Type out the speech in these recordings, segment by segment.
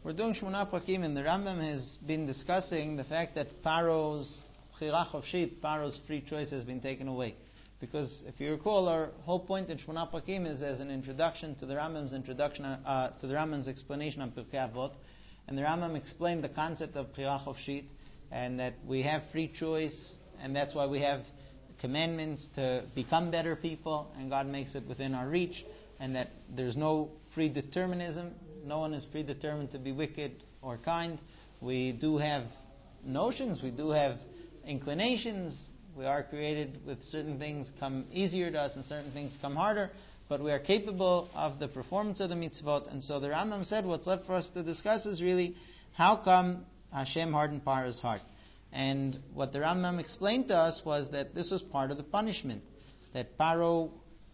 We're doing Shmona Prakim, and the Rambam has been discussing the fact that Paro's Chirach of sheep, Paro's free choice has been taken away. Because if you recall, our whole point in Shmona Prakim is as an introduction to the Rambam's explanation on Pirkei Avot, and the Rambam explained the concept of Chirach of sheep, and that we have free choice, and that's why we have commandments to become better people, and God makes it within our reach, and that there's no predeterminism. No one is predetermined to be wicked or kind. We do have notions, we do have inclinations. We are created with certain things come easier to us and certain things come harder, but we are capable of the performance of the mitzvot. And so the Rambam said what's left for us to discuss is really how come Hashem hardened Paro's heart. And what the Rambam explained to us was that this was part of the punishment, that Paro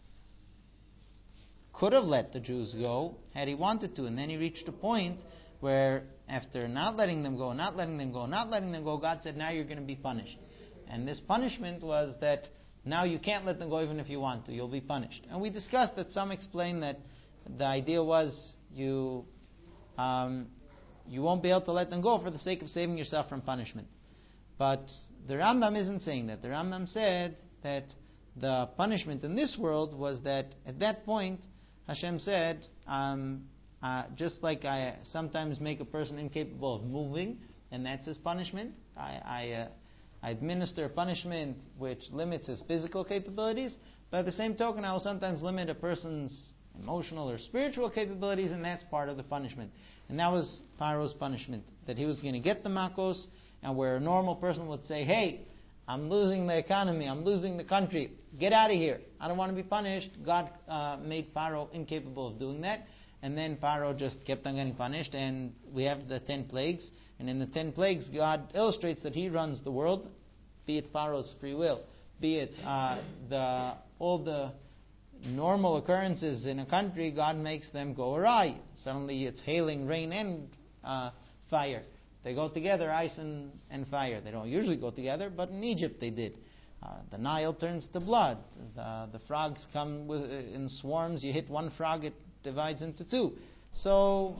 could have let the Jews go had he wanted to, and then he reached a point where after not letting them go, God said, now you're going to be punished. And this punishment was that now you can't let them go even if you want to, you'll be punished. And we discussed that some explain that the idea was you won't be able to let them go for the sake of saving yourself from punishment. But the Rambam isn't saying that. The Rambam said that the punishment in this world was that at that point Hashem said, just like I sometimes make a person incapable of moving, and that's his punishment, I administer a punishment which limits his physical capabilities, but at the same token I will sometimes limit a person's emotional or spiritual capabilities, and that's part of the punishment. And that was Paro's punishment, that he was going to get the makos, and where a normal person would say, hey, I'm losing the economy, I'm losing the country, get out of here, I don't want to be punished. God made Paro incapable of doing that, and then Paro just kept on getting punished, and we have the 10 plagues, and in the 10 plagues God illustrates that He runs the world, be it Paro's free will, be it all the normal occurrences in a country, God makes them go awry. Suddenly it's hailing, rain, and fire. They go together, ice and fire. They don't usually go together, but in Egypt they did. The Nile turns to blood. The frogs come in swarms. You hit one frog, it divides into two. So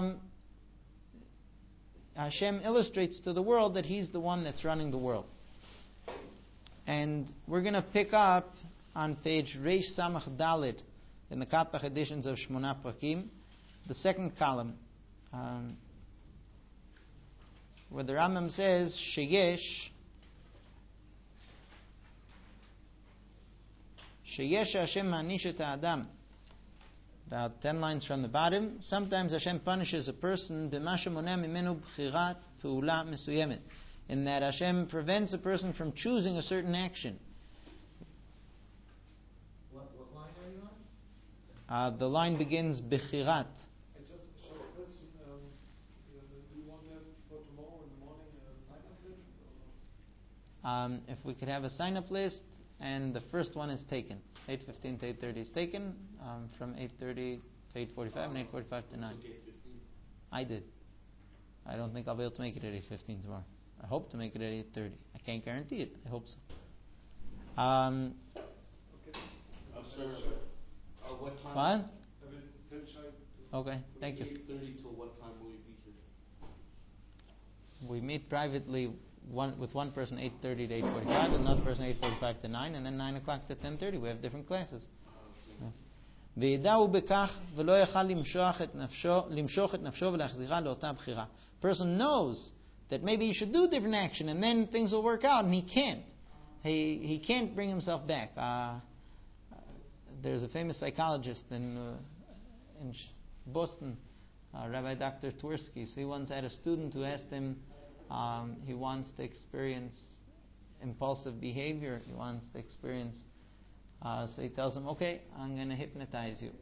Hashem illustrates to the world that He's the one that's running the world. And we're going to pick up on page Reish Samach Dalet in the Kapach editions of Shmona Prakim, the second column, where the Rambam says, Sheyesh Hashem ma'anish et ha'adam. About 10 lines from the bottom. Sometimes Hashem punishes a person b'masha moneh mimenu b'chirat pe'ula mesuyemet, in that Hashem prevents a person from choosing a certain action. What line are you on? The line begins b'chirat. If we could have a sign-up list, and the first one is taken. 8:15 to 8:30 is taken, from 8:30 to 8:45, and 8:45 to 9. I did. I don't think I'll be able to make it at 8:15 tomorrow. I hope to make it at 8:30. I can't guarantee it. I hope so. What time? What? Okay, thank you. 8:30 till what time will you be here? We meet privately with one person 8:30 to 8:45, another person 8:45 to 9, and then 9 o'clock to 10:30. We have different classes. Person knows that maybe he should do different action, and then things will work out, and he can't. He can't bring himself back. There's a famous psychologist in Boston, Rabbi Dr. Twersky. So he once had a student who asked him, he wants to experience impulsive behavior. He wants to experience. So he tells him, "Okay, I'm going to hypnotize you."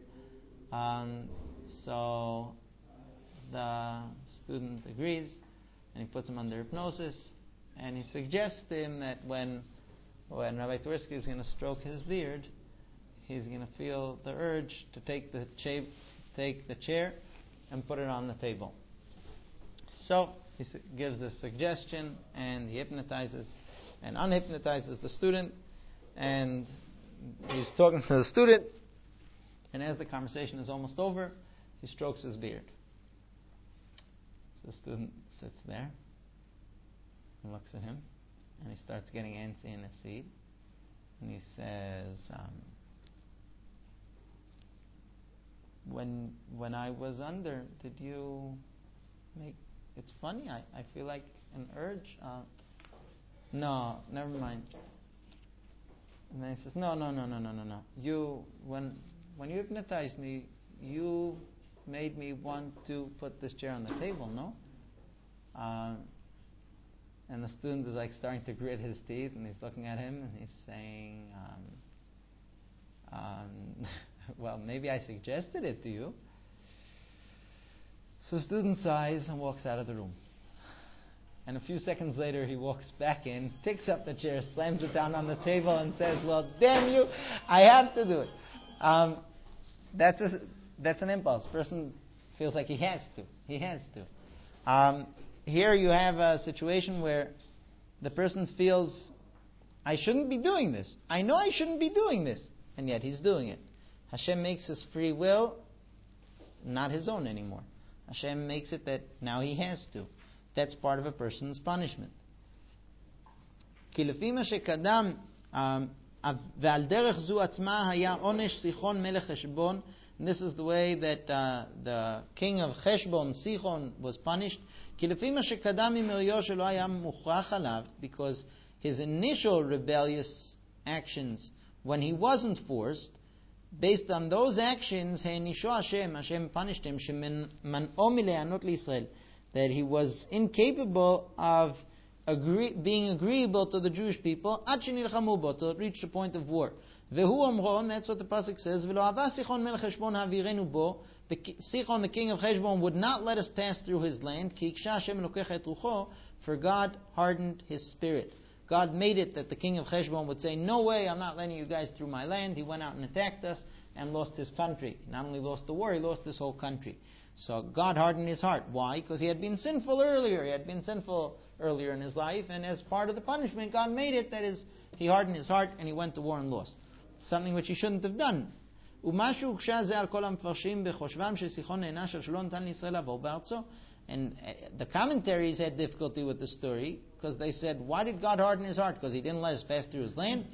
So the student agrees, and he puts him under hypnosis. And he suggests to him that when Rabbi Twersky is going to stroke his beard, he's going to feel the urge to take the chair and put it on the table. So he gives this suggestion, and he hypnotizes and unhypnotizes the student, and he's talking to the student, and as the conversation is almost over, he strokes his beard. So the student sits there and looks at him, and he starts getting antsy in his seat, and he says, when I was under, did you make... It's funny, I feel like an urge. No, never mind. And then he says, no. You, when you hypnotized me, you made me want to put this chair on the table, no? And the student is like starting to grit his teeth, and he's looking at him, and he's saying, well, maybe I suggested it to you. So the student sighs and walks out of the room. And a few seconds later, he walks back in, picks up the chair, slams it down on the table, and says, well, damn you, I have to do it. That's an impulse. Person feels like he has to. Here you have a situation where the person feels, I shouldn't be doing this. I know I shouldn't be doing this. And yet he's doing it. Hashem makes his free will not his own anymore. Hashem makes it that now he has to. That's part of a person's punishment. And this is the way that the king of Cheshbon, Sichon, was punished. Because his initial rebellious actions, when he wasn't forced, based on those actions, Hashem punished him, that he was incapable of being agreeable to the Jewish people, till it reached the point of war. And that's what the pasuk says. Sichon, the king of Cheshbon, would not let us pass through his land, for God hardened his spirit. God made it that the king of Cheshbon would say, no way, I'm not letting you guys through my land. He went out and attacked us and lost his country. Not only lost the war, he lost his whole country. So God hardened his heart. Why? Because he had been sinful earlier. He had been sinful earlier in his life, and as part of the punishment, God made it, that is, he hardened his heart and he went to war and lost. Something which he shouldn't have done. And the commentaries had difficulty with the story, because they said, why did God harden his heart? Because he didn't let us pass through his land.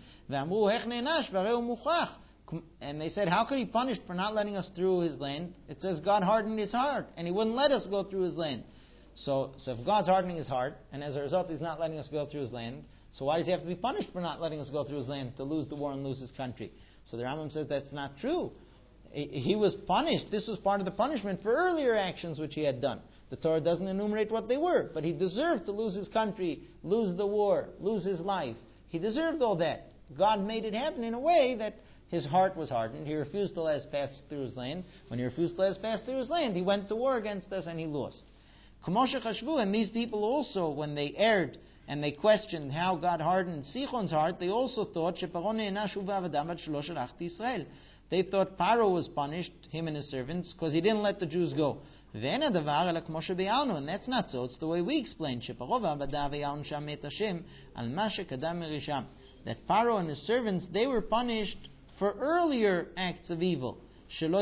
And they said, how could he punish for not letting us through his land? It says God hardened his heart, and he wouldn't let us go through his land. So if God's hardening his heart, and as a result he's not letting us go through his land, so why does he have to be punished for not letting us go through his land, to lose the war and lose his country? So the Rambam says that's not true. He was punished. This was part of the punishment for earlier actions which he had done. The Torah doesn't enumerate what they were, but he deserved to lose his country, lose the war, lose his life. He deserved all that. God made it happen in a way that his heart was hardened. He refused to let us pass through his land. When he refused to let us pass through his land, he went to war against us and he lost. And these people also, when they erred and they questioned how God hardened Sichon's heart, they also thought they thought Paro was punished, him and his servants, because he didn't let the Jews go. And that's not so. It's the way we explain that Pharaoh and his servants, they were punished for earlier acts of evil. And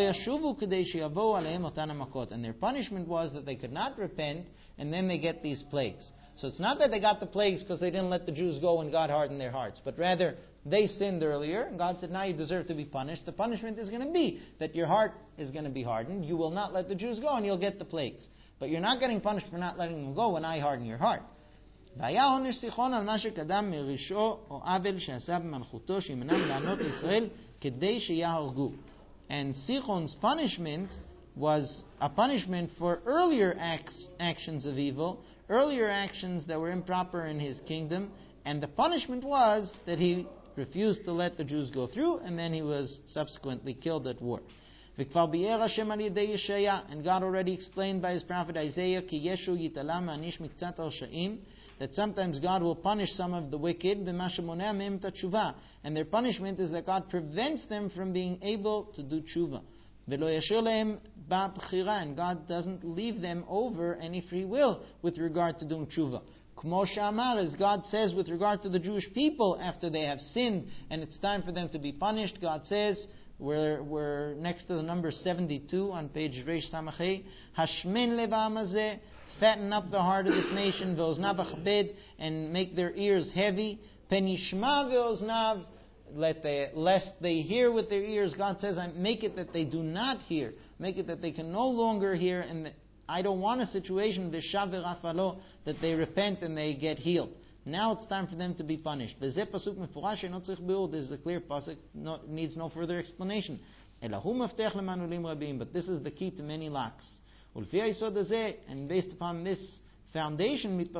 their punishment was that they could not repent, and then they get these plagues. So it's not that they got the plagues because they didn't let the Jews go and God hardened their hearts, but rather they sinned earlier, and God said, now you deserve to be punished. The punishment is going to be that your heart is going to be hardened. You will not let the Jews go, and you'll get the plagues. But you're not getting punished for not letting them go when I harden your heart. And Sichon's punishment was a punishment for earlier actions of evil, earlier actions that were improper in his kingdom, and the punishment was that he refused to let the Jews go through, and then he was subsequently killed at war. And God already explained by his prophet Isaiah that sometimes God will punish some of the wicked, and their punishment is that God prevents them from being able to do tshuva. And God doesn't leave them over any free will with regard to doing tshuva. As God says with regard to the Jewish people after they have sinned and it's time for them to be punished, God says, we're next to the number 72 on page Reish Samachay, Hashmin leva amazeh, fatten up the heart of this nation, ve'oznav achabed, and make their ears heavy, penishma ve'oznav, lest they hear with their ears. God says, I make it that they do not hear, make it that they can no longer hear, and I don't want a situation that they repent and they get healed. Now it's time for them to be punished. This is a clear pasuk, needs no further explanation. But this is the key to many lacks. And based upon this foundation, we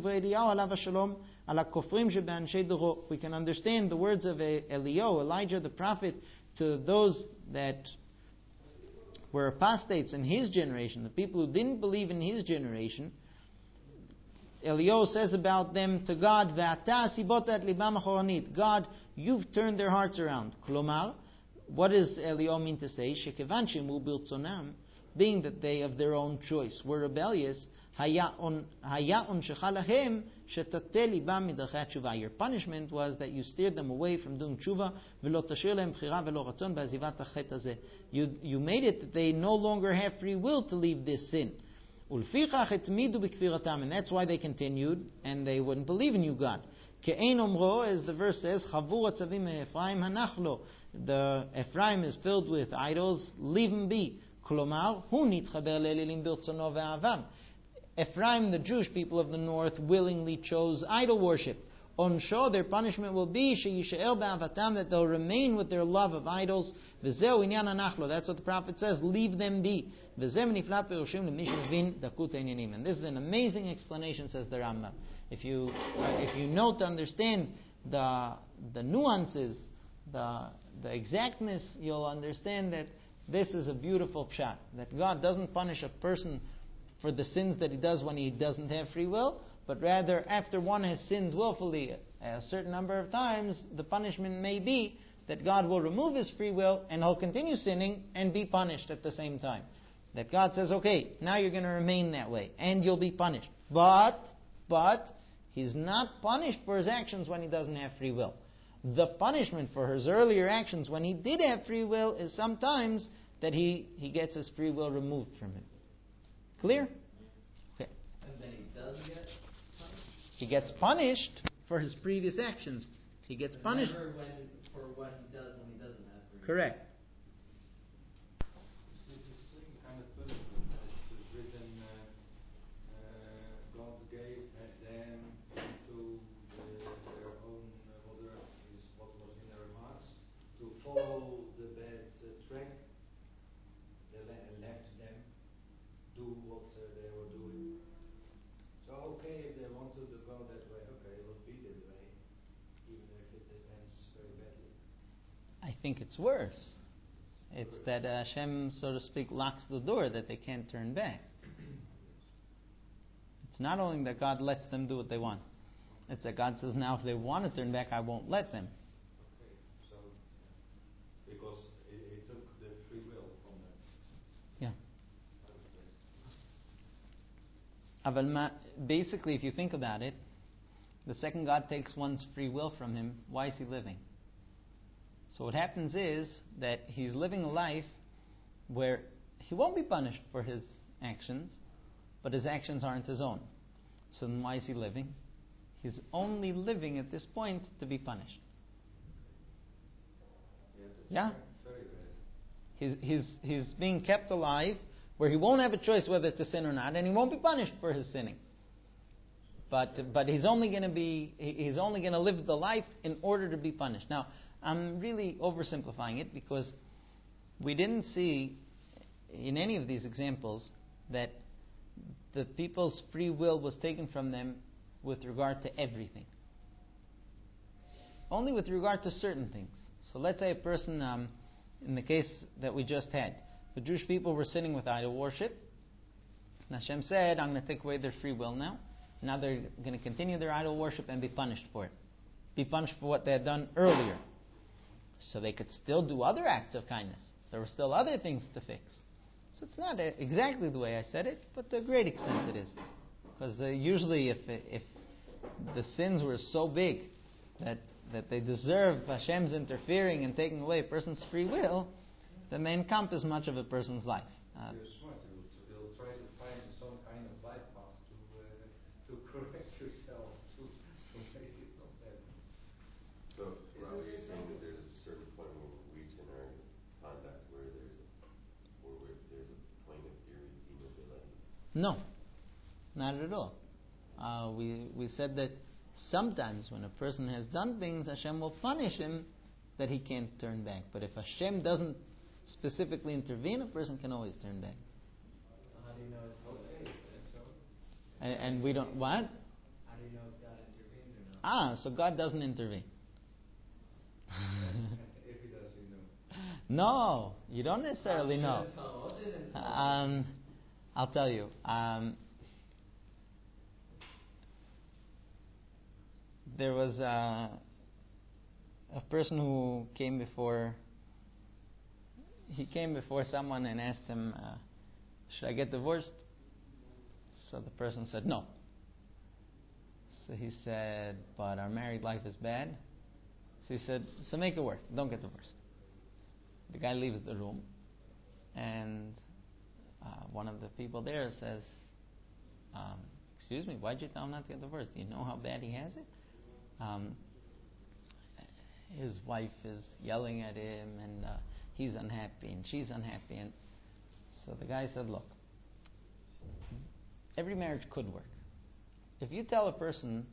can understand the words of Elijah the prophet, to those that were apostates in his generation, the people who didn't believe in his generation. Eliyahu says about them to God, God, you've turned their hearts around. Klomar, what does Eliyahu mean to say? Being that they of their own choice were rebellious, your punishment was that you steered them away from doing tshuva. You made it that they no longer have free will to leave this sin. And that's why they continued, and they wouldn't believe in you, God. As the verse says, the Ephraim is filled with idols, leave them be. Ephraim, the Jewish people of the north, willingly chose idol worship. Onsho, their punishment will be that they'll remain with their love of idols. That's what the prophet says, leave them be. And this is an amazing explanation, says the Rambam. If you know to understand the nuances, the exactness, you'll understand that this is a beautiful pshat. That God doesn't punish a person for the sins that he does when he doesn't have free will, but rather after one has sinned willfully a certain number of times, the punishment may be that God will remove his free will and he'll continue sinning and be punished at the same time. That God says, okay, now you're going to remain that way and you'll be punished. But he's not punished for his actions when he doesn't have free will. The punishment for his earlier actions when he did have free will is sometimes that he gets his free will removed from him. Clear? Okay. And then he does get punished? He gets punished for his previous actions. He gets punished. Never for what he does when he doesn't have free will. Correct. This is kind of punishment. It's written, God gave them to their own mother, is what was in their hearts, to follow the bad track. They left them do what they were doing. So okay, if they wanted to go that way, okay, it will be that way, even if it ends very badly. I think it's worse. It's that Hashem, so to speak, locks the door that they can't turn back. It's not only that God lets them do what they want. It's that God says, now if they want to turn back, I won't let them. Okay, so because it took the free will from them. Yeah. Basically, if you think about it, the second God takes one's free will from him, why is he living? So what happens is that he's living a life where he won't be punished for his actions, but his actions aren't his own. So then why is he living? He's only living at this point to be punished. Yeah? He's being kept alive where he won't have a choice whether to sin or not, and he won't be punished for his sinning. But he's only going to live the life in order to be punished. Now, I'm really oversimplifying it because we didn't see in any of these examples that the people's free will was taken from them with regard to everything. Only with regard to certain things. So let's say a person, in the case that we just had, the Jewish people were sinning with idol worship. And Hashem said, I'm going to take away their free will now. Now they're going to continue their idol worship and be punished for it. Be punished for what they had done earlier. So they could still do other acts of kindness. There were still other things to fix. So it's not exactly the way I said it, but to a great extent it is. Because usually if the sins were so big that they deserve Hashem's interfering and taking away a person's free will, then they encompass much of a person's life. You're smart. You'll try to find some kind of bypass to correct yourself to make it not happen. So, Rob, are you saying that there's a certain point where we reach in our conduct where there's a point of irredeemability? No, not at all. We said that sometimes when a person has done things, Hashem will punish him that he can't turn back. But if Hashem doesn't specifically intervene, a person can always turn back. How do you know it's okay? And we don't, what? How do you know if God intervenes or not? So God doesn't intervene. If he does, you know. No, you don't necessarily know. I'll tell you. There was a person who came before someone and asked him, should I get divorced? So the person said no. So he said, but our married life is bad. So he said, so make it work, don't get divorced. The guy leaves the room, and one of the people there says, excuse me, why'd you tell him not to get divorced? Do you know how bad he has it? His wife is yelling at him, and he's unhappy, and she's unhappy. And so the guy said, look, every marriage could work. If you tell a person,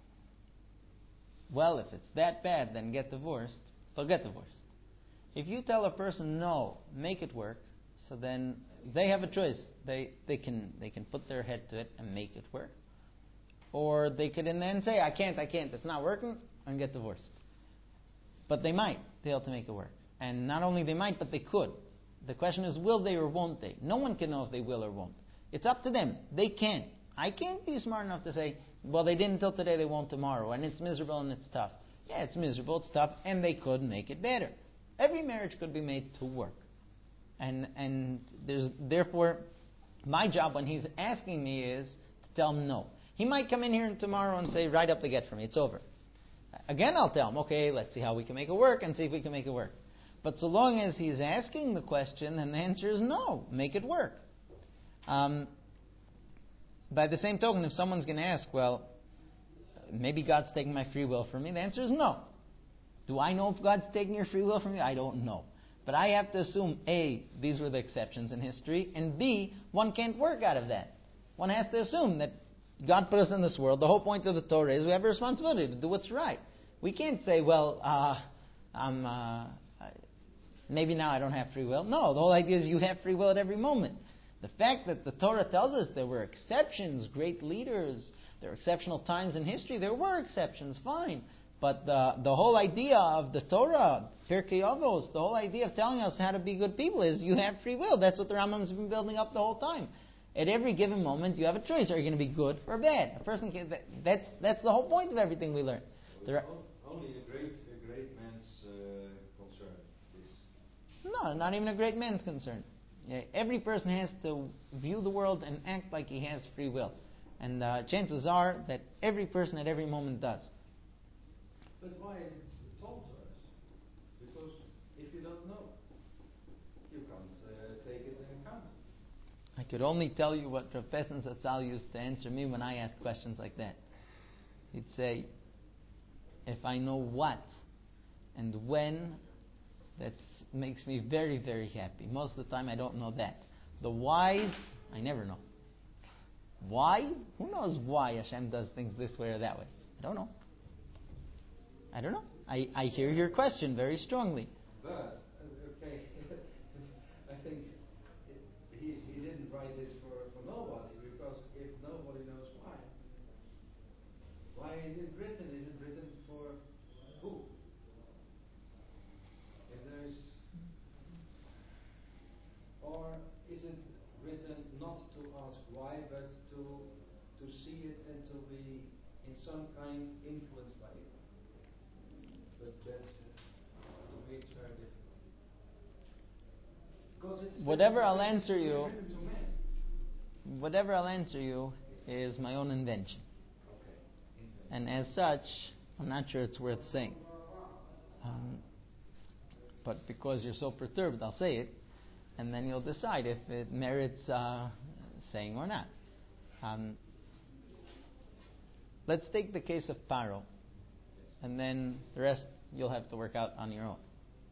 well, if it's that bad, then get divorced, they'll get divorced. If you tell a person, no, make it work, so then they have a choice. They can put their head to it and make it work. Or they could in the end say, I can't, it's not working, and get divorced. But they might be able to make it work. And not only they might, but they could. The question is, will they or won't they? No one can know if they will or won't. It's up to them. They can. I can't be smart enough to say, well, they didn't until today, they won't tomorrow, and it's miserable and it's tough. Yeah, it's miserable, it's tough, and they could make it better. Every marriage could be made to work. And there's therefore, my job when he's asking me is to tell him no. He might come in here tomorrow and say, write up the get for me, it's over. Again, I'll tell him, okay, let's see how we can make it work and see if we can make it work. But so long as he's asking the question, and the answer is no, make it work. By the same token, if someone's going to ask, well, maybe God's taking my free will from me, the answer is no. Do I know if God's taking your free will from you? I don't know. But I have to assume, A, these were the exceptions in history, and B, one can't work out of that. One has to assume that God put us in this world. The whole point of the Torah is we have a responsibility to do what's right. We can't say, well, maybe now I don't have free will. No, the whole idea is you have free will at every moment. The fact that the Torah tells us there were exceptions, great leaders, there were exceptional times in history, there were exceptions, fine. But the whole idea of the Torah, Pirkei Avos, the whole idea of telling us how to be good people is you have free will. That's what the Rambam's been building up the whole time. At every given moment, you have a choice. Are you going to be good or bad? A person can. That's the whole point of everything we learn. Only a great man's concern is. No, not even a great man's concern. Yeah, every person has to view the world and act like he has free will, and chances are that every person at every moment does. But why is it told to us? Because if you don't know, you can't take it in account. I could only tell you what Professor Zatzal used to answer me when I asked questions like that. He'd say, if I know what and when, that makes me very, very happy. Most of the time I don't know that. The whys, I never know. Why? Who knows why Hashem does things this way or that way? I don't know. I hear your question very strongly. But, okay, I think he didn't write this for nobody, because if nobody knows why is it written? Is it written for who? If there's, or is it written not to ask why, but to see it and to be in some kind influenced by it? But that's, to me, it's very difficult. Because it's Whatever I'll answer you, written to men. whatever I'll answer you is my own invention. Okay. And as such, I'm not sure it's worth saying. But because you're so perturbed, I'll say it, and then you'll decide if it merits saying or not. Let's take the case of Paro, and then the rest you'll have to work out on your own.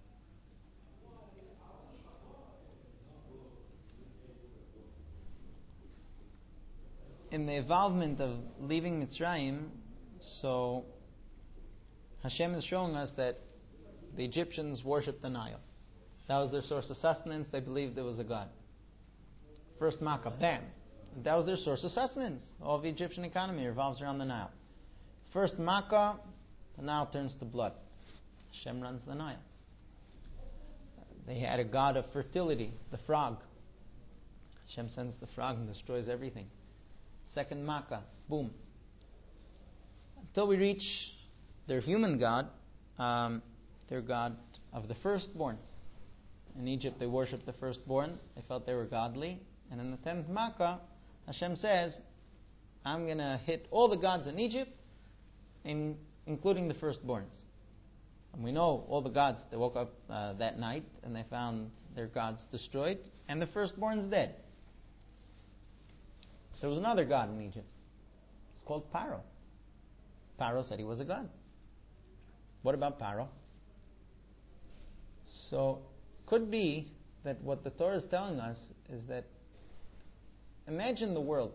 In the involvement of leaving Mitzrayim, so Hashem is showing us that the Egyptians worshipped the Nile. That was their source of sustenance. They believed there was a God. First Makkah, bam. That was their source of sustenance. All of the Egyptian economy revolves around the Nile. First Makkah, the Nile turns to blood. Hashem runs the Nile. They had a god of fertility, the frog. Hashem sends the frog and destroys everything. Second Makkah, boom. Until we reach their human god, their god of the firstborn. In Egypt they worshipped the firstborn. They felt they were godly. And in the 10th Makkah, Hashem says, I'm going to hit all the gods in Egypt, including the firstborns. And we know all the gods, they woke up that night and they found their gods destroyed and the firstborns dead. There was another god in Egypt. It's called Paro. Paro said he was a god. What about Paro? So, could be that what the Torah is telling us is that imagine the world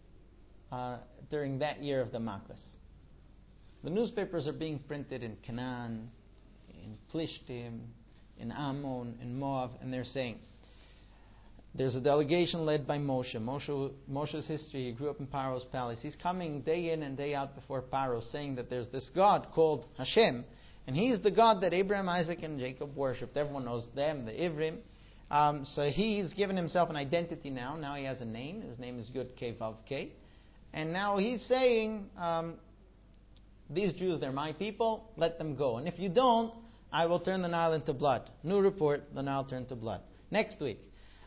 during that year of the Makkos. The newspapers are being printed in Canaan, in Plishtim, in Ammon, in Moab, and they're saying, there's a delegation led by Moshe. Moshe's history, he grew up in Paro's palace. He's coming day in and day out before Paro, saying that there's this God called Hashem, and he's the God that Abraham, Isaac, and Jacob worshipped. Everyone knows them, the Ivrim. So he's given himself an identity now. Now he has a name. His name is Yud Kei Vav Kei. And now he's saying, these Jews, they're my people, let them go. And if you don't, I will turn the Nile into blood. New report, the Nile turned to blood. Next week.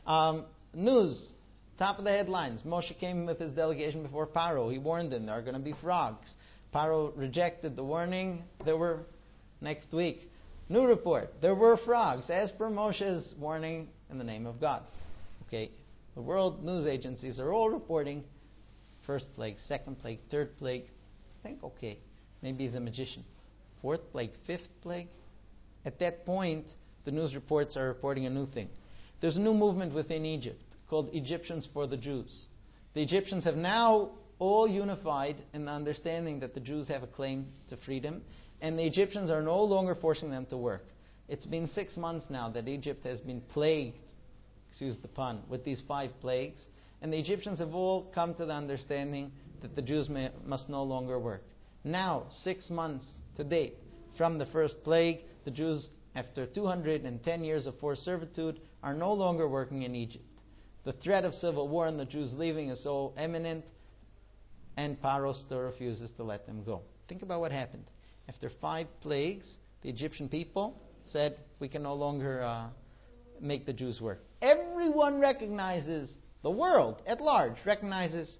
News, top of the headlines. Moshe came with his delegation before Paro. He warned them there are going to be frogs. Paro rejected the warning. There were, next week, new report. There were frogs, as per Moshe's warning in the name of God. Okay, the world news agencies are all reporting first plague, second plague, third plague. I think, okay, maybe he's a magician. Fourth plague, fifth plague. At that point, the news reports are reporting a new thing. There's a new movement within Egypt called Egyptians for the Jews. The Egyptians have now all unified in the understanding that the Jews have a claim to freedom, and the Egyptians are no longer forcing them to work. It's been 6 months now that Egypt has been plagued, excuse the pun, with these 5 plagues, and the Egyptians have all come to the understanding that the Jews must no longer work. Now, 6 months to date, from the first plague, the Jews, after 210 years of forced servitude, are no longer working in Egypt. The threat of civil war and the Jews leaving is so imminent, and Paro still refuses to let them go. Think about what happened. After 5 plagues, the Egyptian people said, we can no longer make the Jews work. Everyone recognizes, the world at large recognizes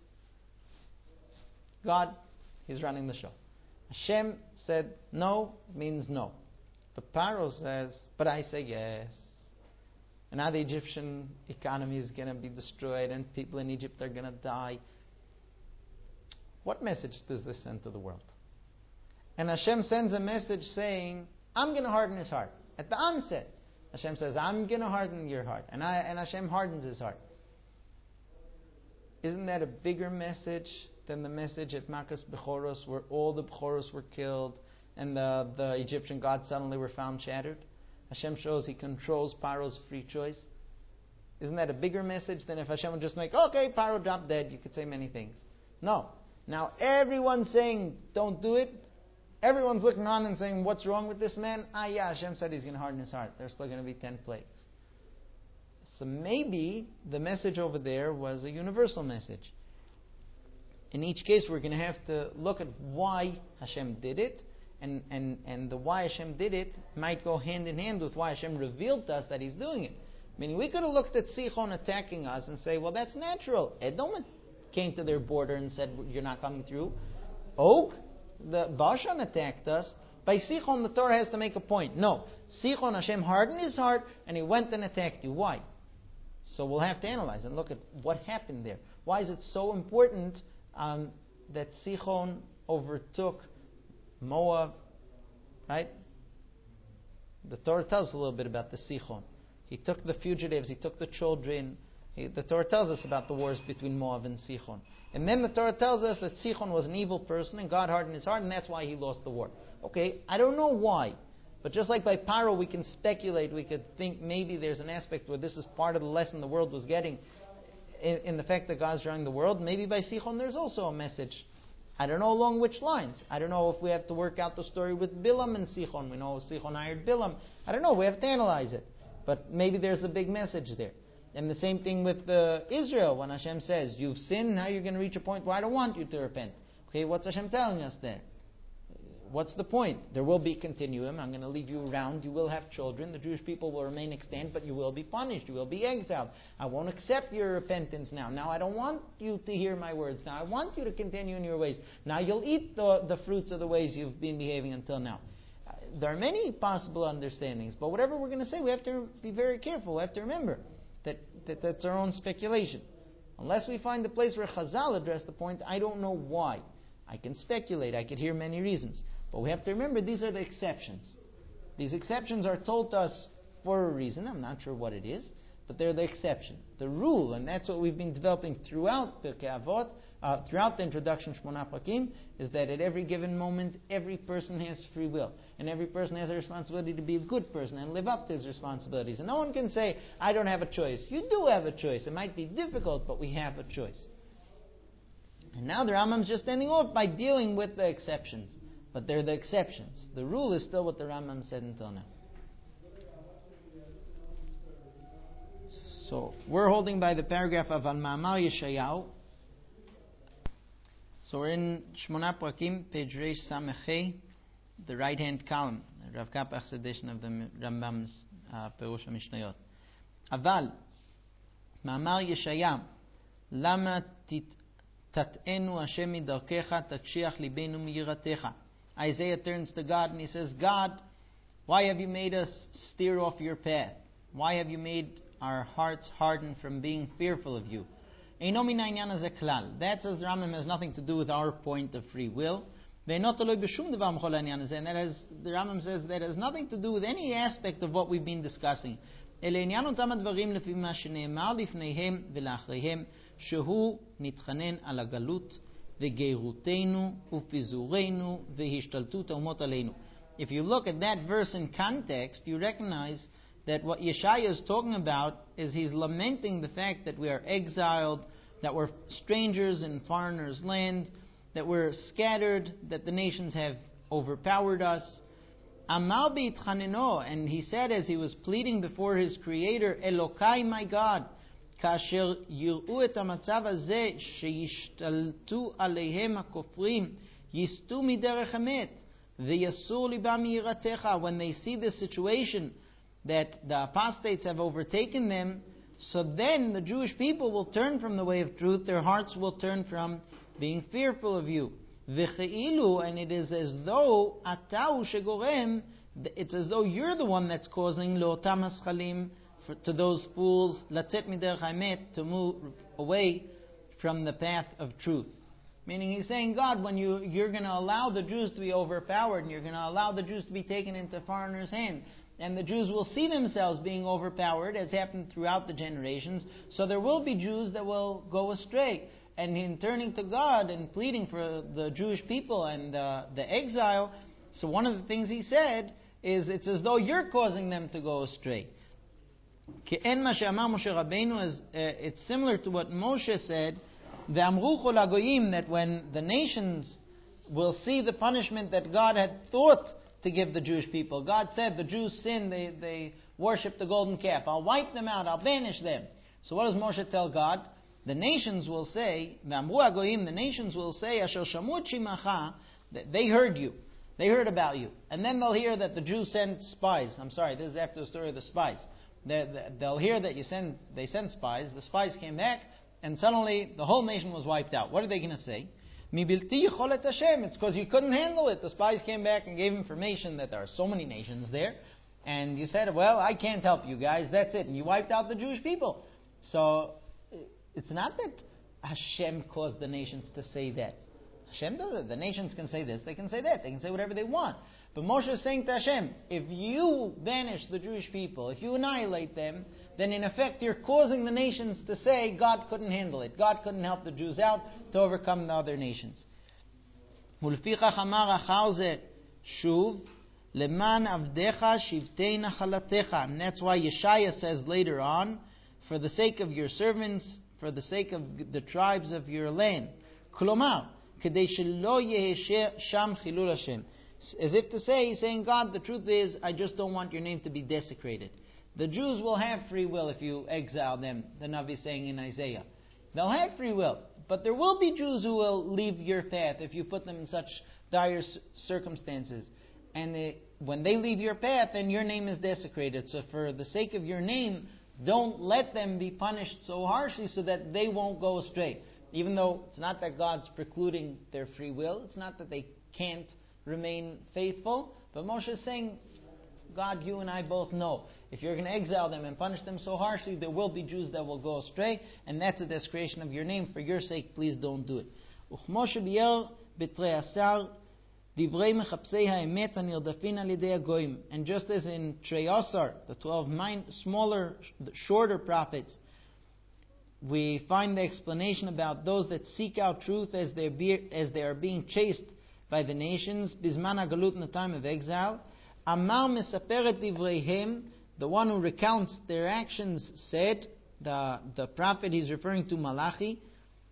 God, He's running the show. Hashem said no means no. But Paro says, but I say yes. And now the Egyptian economy is going to be destroyed and people in Egypt are going to die. What message does this send to the world? And Hashem sends a message saying, I'm going to harden his heart. At the onset, Hashem says, I'm going to harden your heart. And Hashem hardens his heart. Isn't that a bigger message than the message at Makkos Bechoros, where all the Bechoros were killed and the Egyptian gods suddenly were found shattered? Hashem shows He controls Paro's free choice. Isn't that a bigger message than if Hashem would just make, okay, Paro dropped dead, you could say many things. No. Now everyone's saying, don't do it. Everyone's looking on and saying, what's wrong with this man? Yeah, Hashem said He's going to harden his heart. There's still going to be 10 plagues. So maybe the message over there was a universal message. In each case, we're going to have to look at why Hashem did it. And the why Hashem did it might go hand in hand with why Hashem revealed to us that He's doing it. Meaning, we could have looked at Sichon attacking us and say, well, that's natural. Edom came to their border and said, you're not coming through. Og, the Bashan attacked us. By Sichon, the Torah has to make a point. No. Sichon, Hashem hardened his heart and he went and attacked you. Why? So we'll have to analyze and look at what happened there. Why is it so important that Sichon overtook Moab, right? The Torah tells us a little bit about the Sichon. He took the fugitives, he took the children. The Torah tells us about the wars between Moab and Sichon. And then the Torah tells us that Sichon was an evil person and God hardened his heart, and that's why he lost the war. Okay, I don't know why. But just like by Paro, we can speculate, we could think maybe there's an aspect where this is part of the lesson the world was getting in the fact that God's drawing the world. Maybe by Sichon there's also a message. I don't know along which lines. I don't know if we have to work out the story with Bilam and Sichon. We know Sichon hired Bilam. I don't know. We have to analyze it. But maybe there's a big message there. And the same thing with Israel, when Hashem says, you've sinned, now you're going to reach a point where I don't want you to repent. Okay, what's Hashem telling us there? What's the point? There will be continuum. I'm going to leave you around. You will have children. The Jewish people will remain extant, but you will be punished. You will be exiled. I won't accept your repentance now. Now I don't want you to hear my words. Now I want you to continue in your ways. Now you'll eat the fruits of the ways you've been behaving until now. There are many possible understandings, but whatever we're going to say, we have to be very careful. We have to remember that that's our own speculation. Unless we find the place where Chazal addressed the point, I don't know why. I can speculate. I could hear many reasons. But we have to remember these are the exceptions. These exceptions are told to us for a reason. I'm not sure what it is, but they're the exception. The rule, and that's what we've been developing throughout Pirkei Avot, throughout the introduction Shmona Prakim, is that at every given moment, every person has free will. And every person has a responsibility to be a good person and live up to his responsibilities. And no one can say, I don't have a choice. You do have a choice. It might be difficult, but we have a choice. And now the Rambam's just ending off by dealing with the exceptions. But they're the exceptions. The rule is still what the Rambam said until now. So we're holding by the paragraph of Al Ma'amar Yeshayahu. So we're in Shmona Prakim, page Reish Samechei, the right-hand column, the Rav Kapach's edition of the Rambam's Perush HaMishnayot. Aval, Ma'amar Yeshayahu, Lama tat'enu Hashem midarkecha takshiach libenu miyiratecha. Isaiah turns to God and he says, God, why have you made us steer off your path? Why have you made our hearts harden from being fearful of you? That, says the Rambam, has nothing to do with our point of free will. And that has, the Rambam says, that has nothing to do with any aspect of what we've been discussing. שהוא נתחנן על הגלות וגירותנו ופיזורנו והשתלטות האומות עלינו. If you look at that verse in context, you recognize that what Yeshaya is talking about is he's lamenting the fact that we are exiled, that we're strangers in foreigners' land, that we're scattered, that the nations have overpowered us. Amal beitchaneno, and he said as he was pleading before his Creator, Elokai, my God, כאשר יראו את המצב הזה שישתלטו עליהם הכופרים יסטו מדרך אמת ויסור ליבם מיראתך. When they see this situation that the apostates have overtaken them, so then the Jewish people will turn from the way of truth, their hearts will turn from being fearful of you. וכאילו, and it is as though אתה הוא שגורם, it's as though you're the one that's causing לאותם השכלים, to those fools, latzet miderech haemet, to move away from the path of truth. Meaning he's saying, God, when you're going to allow the Jews to be overpowered, and you're going to allow the Jews to be taken into foreigners' hands, and the Jews will see themselves being overpowered, as happened throughout the generations, so there will be Jews that will go astray. And in turning to God and pleading for the Jewish people and the exile, so one of the things he said is, it's as though you're causing them to go astray. It's similar to what Moshe said, that when the nations will see the punishment that God had thought to give the Jewish people. God said the Jews sinned, they worshipped the golden calf. I'll wipe them out, I'll banish them. So what does Moshe tell God? The nations will say, that they heard you. They heard about you. And then they'll hear that the Jews sent spies. I'm sorry, this is after the story of the spies. They'll hear that they sent spies. The spies came back, and suddenly the whole nation was wiped out. What are they going to say? It's because you couldn't handle it. The spies came back and gave information that there are so many nations there, and you said, well, I can't help you guys, that's it. And you wiped out the Jewish people. So it's not that Hashem caused the nations to say that. Hashem does it. The nations can say this, they can say that, they can say whatever they want. But Moshe is saying to Hashem, if you banish the Jewish people, if you annihilate them, then in effect you're causing the nations to say God couldn't handle it. God couldn't help the Jews out to overcome the other nations. ולפיכך אמר אחר זה שוב, למען עבדיך שבטי נחלתך. And that's why Yeshaya says later on, for the sake of your servants, for the sake of the tribes of your land. כלומר, כדי שלא יהיה שם חילול השם. As if to say, he's saying, God, the truth is, I just don't want your name to be desecrated. The Jews will have free will if you exile them, the Navi is saying in Isaiah. They'll have free will. But there will be Jews who will leave your path if you put them in such dire circumstances. And when they leave your path, then your name is desecrated. So for the sake of your name, don't let them be punished so harshly so that they won't go astray. Even though it's not that God's precluding their free will, it's not that they can't remain faithful, but Moshe is saying, God, you and I both know, if you're going to exile them and punish them so harshly, there will be Jews that will go astray, and that's a desecration of your name. For your sake, please don't do it. וכמו שביאר בתריעשר דברי מחפשי האמת הנרדפים על ידי הגויים. And just as in Treyasar, the 12 smaller, shorter prophets, we find the explanation about those that seek out truth as they are being chased by the nations, bizman hagalut, in the time of exile. Amar mesaperet divreihem, the one who recounts their actions, said, the prophet he's referring to, Malachi,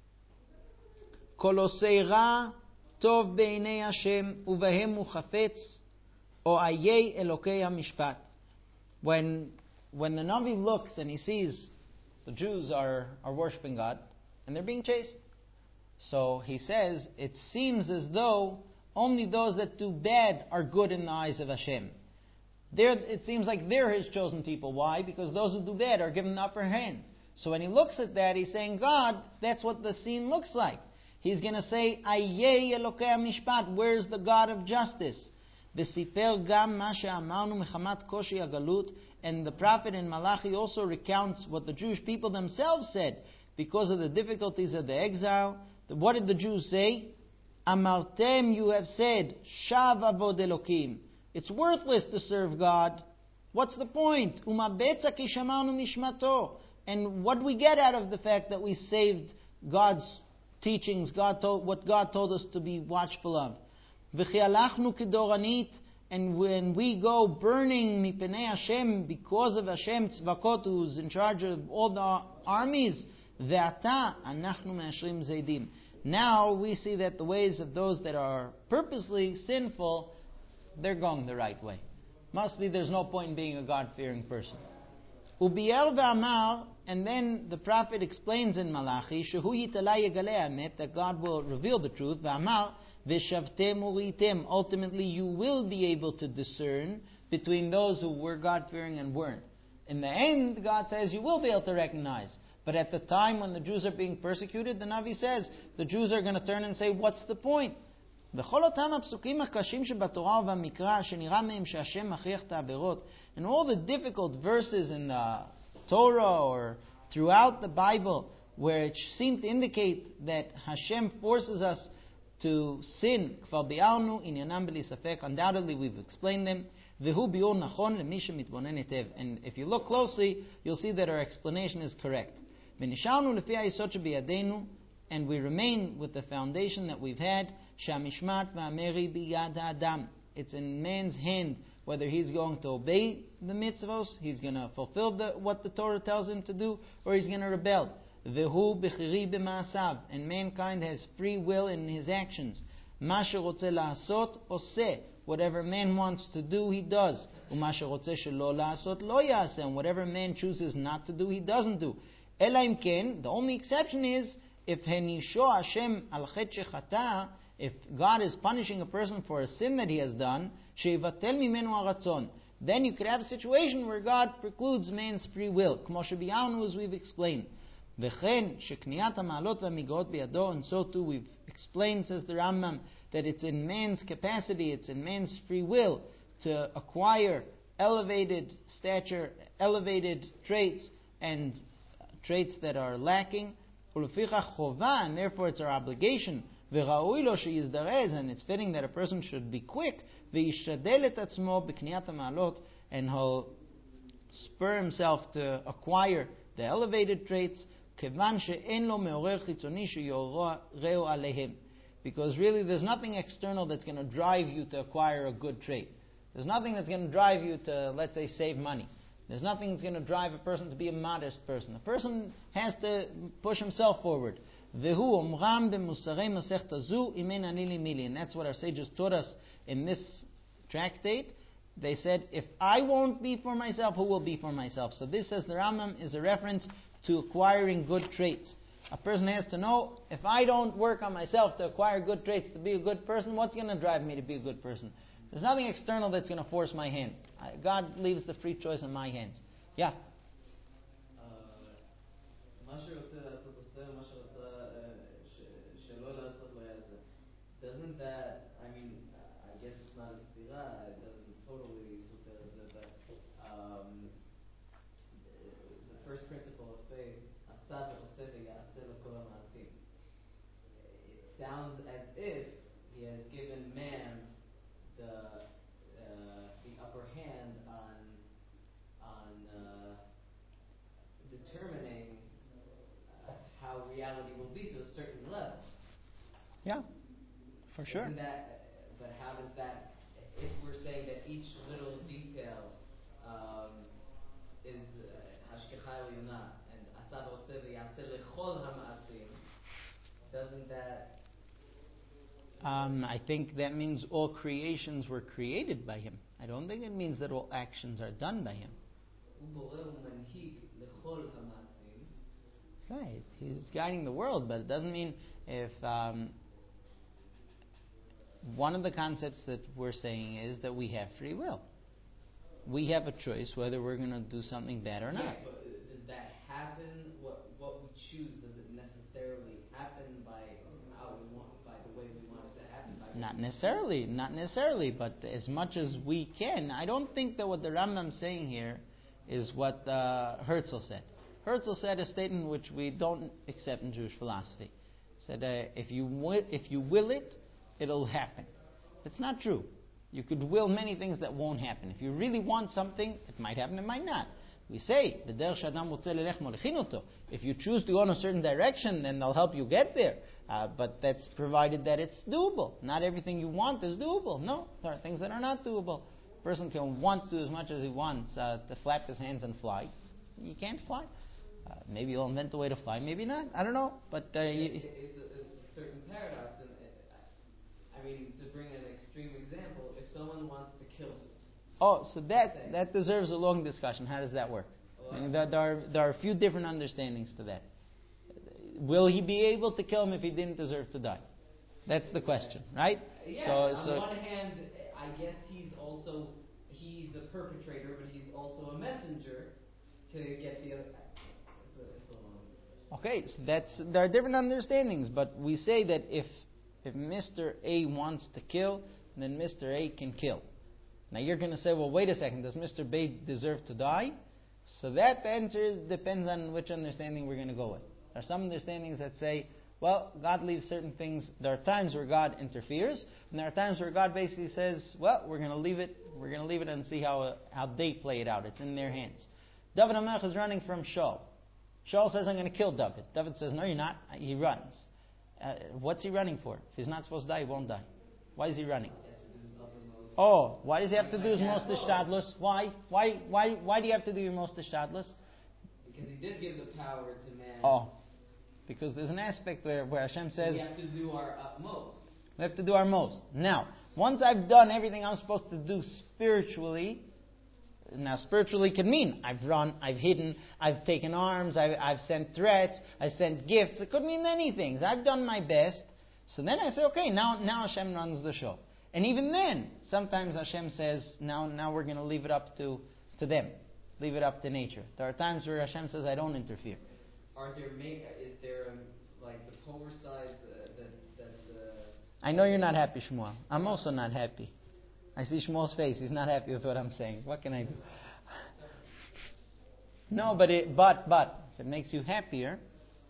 Koloseira tov beinei Hashem uvahem hu chafetz o ayei elokei hamishpat. When the Navi looks and he sees the Jews are worshipping God and they're being chased, so he says, it seems as though only those that do bad are good in the eyes of Hashem. It seems like they're His chosen people. Why? Because those who do bad are given the upper hand. So when he looks at that, he's saying, God, that's what the scene looks like. He's going to say, Ayei Elokei HaMishpat, where's the God of justice? V'siper gam ma she'amarnu mechamat koshi hagalut. And the prophet in Malachi also recounts what the Jewish people themselves said because of the difficulties of the exile. What did the Jews say? Amartem, you have said, Shav avod Elokim. It's worthless to serve God. What's the point? Umabetza ki shamarnu mishmato. And what do we get out of the fact that we saved God's teachings, what God told us to be watchful of? V'chi alachnu kedoranit. And when we go burning mipenei Hashem, because of Hashem tzvakot, who's in charge of all the armies, ve'ata anachnu me'ashrim zeidim. Now we see that the ways of those that are purposely sinful, they're going the right way. Must be there's no point in being a God-fearing person. Ubiel v'amar, and then the prophet explains in Malachi, shehu yitalai yegalei hamet, that God will reveal the truth. V'amar v'shavtem uritem. Ultimately, you will be able to discern between those who were God-fearing and weren't. In the end, God says you will be able to recognize. But at the time when the Jews are being persecuted, the Navi says, the Jews are going to turn and say, what's the point? And all the difficult verses in the Torah or throughout the Bible where it seem to indicate that Hashem forces us to sin, undoubtedly we've explained them. And if you look closely, you'll see that our explanation is correct. And we remain with the foundation that we've had. It's in man's hand whether he's going to obey the mitzvos, he's going to fulfill what the Torah tells him to do, or he's going to rebel. And mankind has free will in his actions. Whatever man wants to do, he does. And whatever man chooses not to do, he doesn't do. The only exception is if if God is punishing a person for a sin that he has done, then you could have a situation where God precludes man's free will, as we've explained. And so too we've explained, says the Rambam, that it's in man's capacity, it's in man's free will to acquire elevated stature, elevated traits, and traits that are lacking. And therefore it's our obligation V'ra'ui lo sheyizdarez, and it's fitting that a person should be quick. V'yishadel et atzmo b'kniyat ha'ma'alot, and he'll spur himself to acquire the elevated traits. Kevan she'en lo me'orer chitzoni sheyoreu alehem. Because really there's nothing external that's going to drive you to acquire a good trait. There's nothing that's going to drive you to, let's say, save money. There's nothing that's going to drive a person to be a modest person. A person has to push himself forward. And that's what our sages taught us in this tractate. They said, if I won't be for myself, who will be for myself? So this, says the Rambam, is a reference to acquiring good traits. A person has to know, if I don't work on myself to acquire good traits, to be a good person, what's going to drive me to be a good person? There's nothing external that's going to force my hand. God leaves the free choice in my hands. Yeah? Doesn't that, I mean, I guess it's not a stira, it doesn't totally suit but the first principle of faith, it sounds as if he has given man the upper hand on determining how reality will be to a certain level. Yeah, for sure. But how does that, if we're saying that each little detail is hashkecha yonah and asad oseh v'yaseh lechol hamaasim, doesn't that? I think that means all creations were created by him. I don't think it means that all actions are done by him. Right, he's guiding the world, but it doesn't mean if one of the concepts that we're saying is that we have free will. We have a choice whether we're going to do something bad or not. Yeah, but does that happen? What we choose, does it necessarily happen by how we want, by the way we want it to happen? Not necessarily, but as much as we can. I don't think that what the Rambam is saying here is what Herzl said. Herzl said a statement which we don't accept in Jewish philosophy. He said, if you will it, it'll happen. It's not true. You could will many things that won't happen. If you really want something, it might happen, it might not. We say, if you choose to go in a certain direction, then they'll help you get there. But that's provided that it's doable. Not everything you want is doable. No, there are things that are not doable. A person can want to as much as he wants to flap his hands and fly. You can't fly. Maybe you'll invent a way to fly, maybe not. I don't know. But it's a certain paradox. And I mean, to bring an extreme example, if someone wants to kill someone. Oh, so that deserves a long discussion. How does that work? I mean, there are a few different understandings to that. Will he be able to kill him if he didn't deserve to die? That's the question, right? Yeah. So, on one hand, I guess he's a perpetrator, but he's also a messenger to get the other. It's a long discussion. Okay, so there are different understandings, but we say that if Mr. A wants to kill, then Mr. A can kill. Now you're going to say, well, wait a second, does Mr. B deserve to die? So that answer depends on which understanding we're going to go with. There are some understandings that say, well, God leaves certain things. There are times where God interferes, and there are times where God basically says, well, we're going to leave it. We're going to leave it and see how they play it out. It's in their hands. David HaMelech is running from Shaul. Shaul says, I'm going to kill David. David says, no, you're not. He runs. What's he running for? If he's not supposed to die, he won't die. Why is he running? Oh, why does he have to do his most ishtadlus? Why? Why do you have to do your most ishtadlus? Because he did give the power to man. Oh, because there's an aspect where Hashem says we have to do our utmost. We have to do our most. Now, once I've done everything I'm supposed to do spiritually, now spiritually can mean I've run, I've hidden, I've taken arms, I've sent threats, I've sent gifts. It could mean many things. I've done my best. So then I say, okay, now Hashem runs the show. And even then, sometimes Hashem says, now we're going to leave it up to them. Leave it up to nature. There are times where Hashem says, I don't interfere. Is there like the polar sides I know you're not happy, Shmuel. I'm also not happy. I see Shmuel's face. He's not happy with what I'm saying. What can I do? No, but if it makes you happier,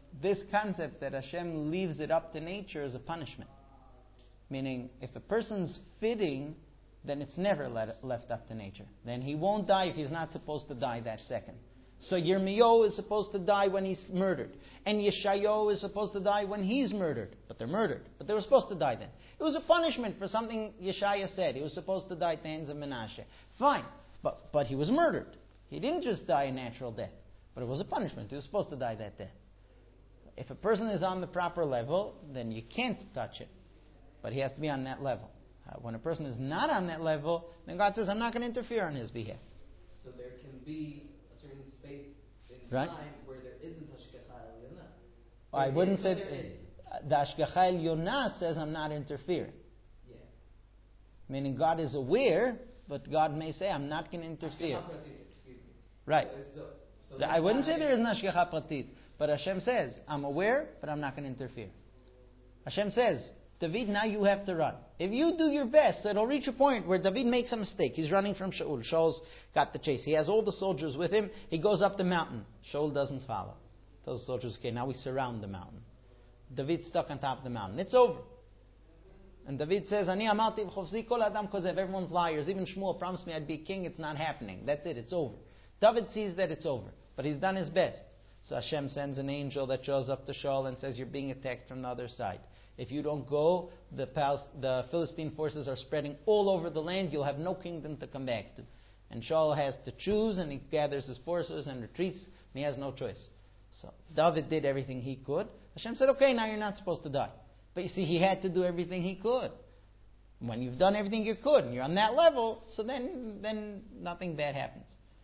this concept that Hashem leaves it up to nature is a punishment. Meaning, if a person's fitting, then it's never left up to nature. Then he won't die if he's not supposed to die that second. So Yirmiyahu is supposed to die when he's murdered. And Yeshayahu is supposed to die when he's murdered. But they're murdered. But they were supposed to die then. It was a punishment for something Yeshaya said. He was supposed to die at the hands of Menashe. Fine. But he was murdered. He didn't just die a natural death. But it was a punishment. He was supposed to die that death. If a person is on the proper level, then you can't touch it. But he has to be on that level. When a person is not on that level, then God says, I'm not going to interfere on his behalf. So there can be a certain space in Right. time where there isn't Hashgacha Elionah. I wouldn't say... There is. The Hashgacha Elionah says, I'm not interfering. Yeah. Meaning God is aware, but God may say, I'm not going to interfere. Hashgacha Pratit, excuse me. Right. So I wouldn't say there is an Hashgacha Pratit, but Hashem says, I'm aware, but I'm not going to interfere. Hashem says, David, now you have to run. If you do your best, it'll reach a point where David makes a mistake. He's running from Shaul. Shaul's got the chase. He has all the soldiers with him. He goes up the mountain. Shaul doesn't follow. Tells the soldiers, okay, now we surround the mountain. David's stuck on top of the mountain. It's over. And David says, Ani amarti v'chovzi kol adam kozev. Everyone's liars. Even Shmuel promised me I'd be king. It's not happening. That's it. It's over. David sees that it's over. But he's done his best. So Hashem sends an angel that shows up to Shaul and says, you're being attacked from the other side. If you don't go, the Philistine forces are spreading all over the land. You'll have no kingdom to come back to. And Shaul has to choose, and he gathers his forces and retreats, and he has no choice. So David did everything he could. Hashem said, okay, now you're not supposed to die. But you see, he had to do everything he could. When you've done everything you could, and you're on that level, so then nothing bad happens.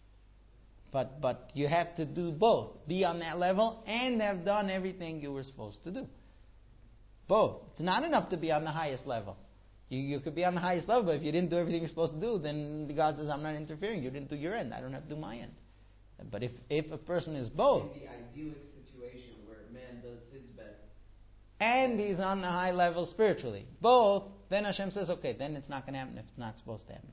But you have to do both. Be on that level and have done everything you were supposed to do. Both. It's not enough to be on the highest level. You could be on the highest level, but if you didn't do everything you're supposed to do, then God says, I'm not interfering. You didn't do your end. I don't have to do my end. But if a person is both, in the idyllic situation where man does his best, and he's on the high level spiritually, both, then Hashem says, okay, then it's not going to happen if it's not supposed to happen.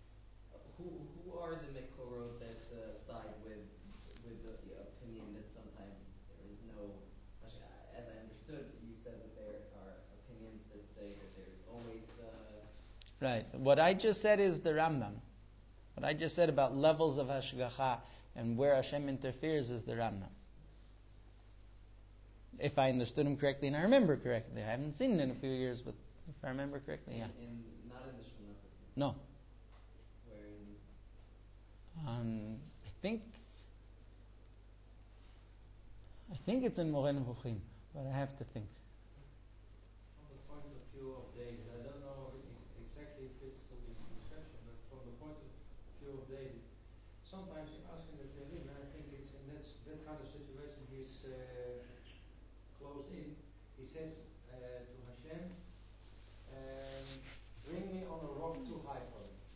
who are the Mekorot that side with the opinion that sometimes there is no, as I understood, you said that there are opinions that say that there's always Right. What I just said is the Rambam. What I just said about levels of Hashgacha and where Hashem interferes is the Rambam. If I understood him correctly and I remember correctly. I haven't seen it in a few years, but if I remember correctly, yeah. not in the Shemona. No. Where I think it's in Moreh Nevuchim, but I have to think. From the point of view of David, I don't know exactly if it's to the discussion, but from the point of view of David, sometimes you ask in the Tehillim, and I think it's in that kind of situation he's closed in. He says to Hashem, bring me on a rock too high for me.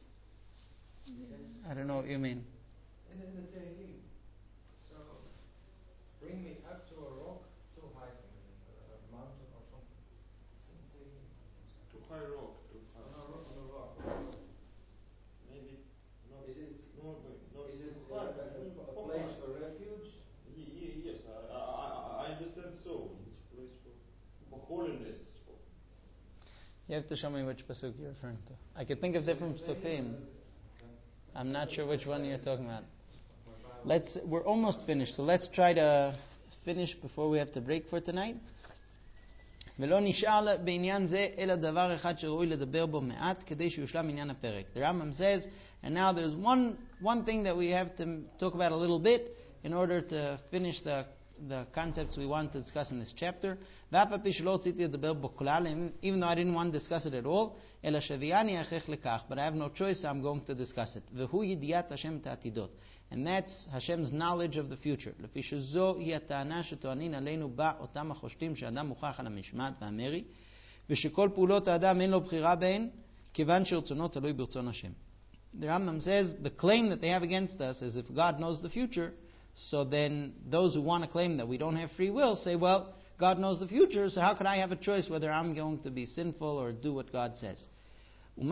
I don't know what you mean. And in the Tehillim. So, bring me up to a rock too high for me, a mountain or something. It's in the Tehillim. Too high rock. On a rock. Maybe not. Is it No, but no. Is it high, a place for refuge? Yes, I understand so. It's a place for holiness. You have to show me which pasuk you're referring to. I could think of different pasukim. I'm not sure which one you're talking about. We're almost finished, so let's try to finish before we have to break for tonight. ולא נשאר בעניין זה אלא דבר אחד שראוי לדבר בו מעט כדי שיושלם עניין הפרק. The Rambam says, and now there's one thing that we have to talk about a little bit in order to finish the concepts we want to discuss in this chapter. ואף על פי שלא רציתי לדבר בו כלל, even though I didn't want to discuss it at all, אלא שהביאני הכרח לכך, but I have no choice, I'm going to discuss it. והוא ידיעת השם את העתידות. And that's Hashem's knowledge of the future. לפי שזו היא הטענה שטוענים עלינו בה אותם החושבים שאדם מוכח על המשמעת והמרי, ושכל פעולות האדם אין לו בחירה בהן, כיוון שרצונו תלוי ברצון השם. The Rambam says, the claim that they have against us is if God knows the future, so then those who want to claim that we don't have free will say, well, God knows the future, so how could I have a choice whether I'm going to be sinful or do what God says? And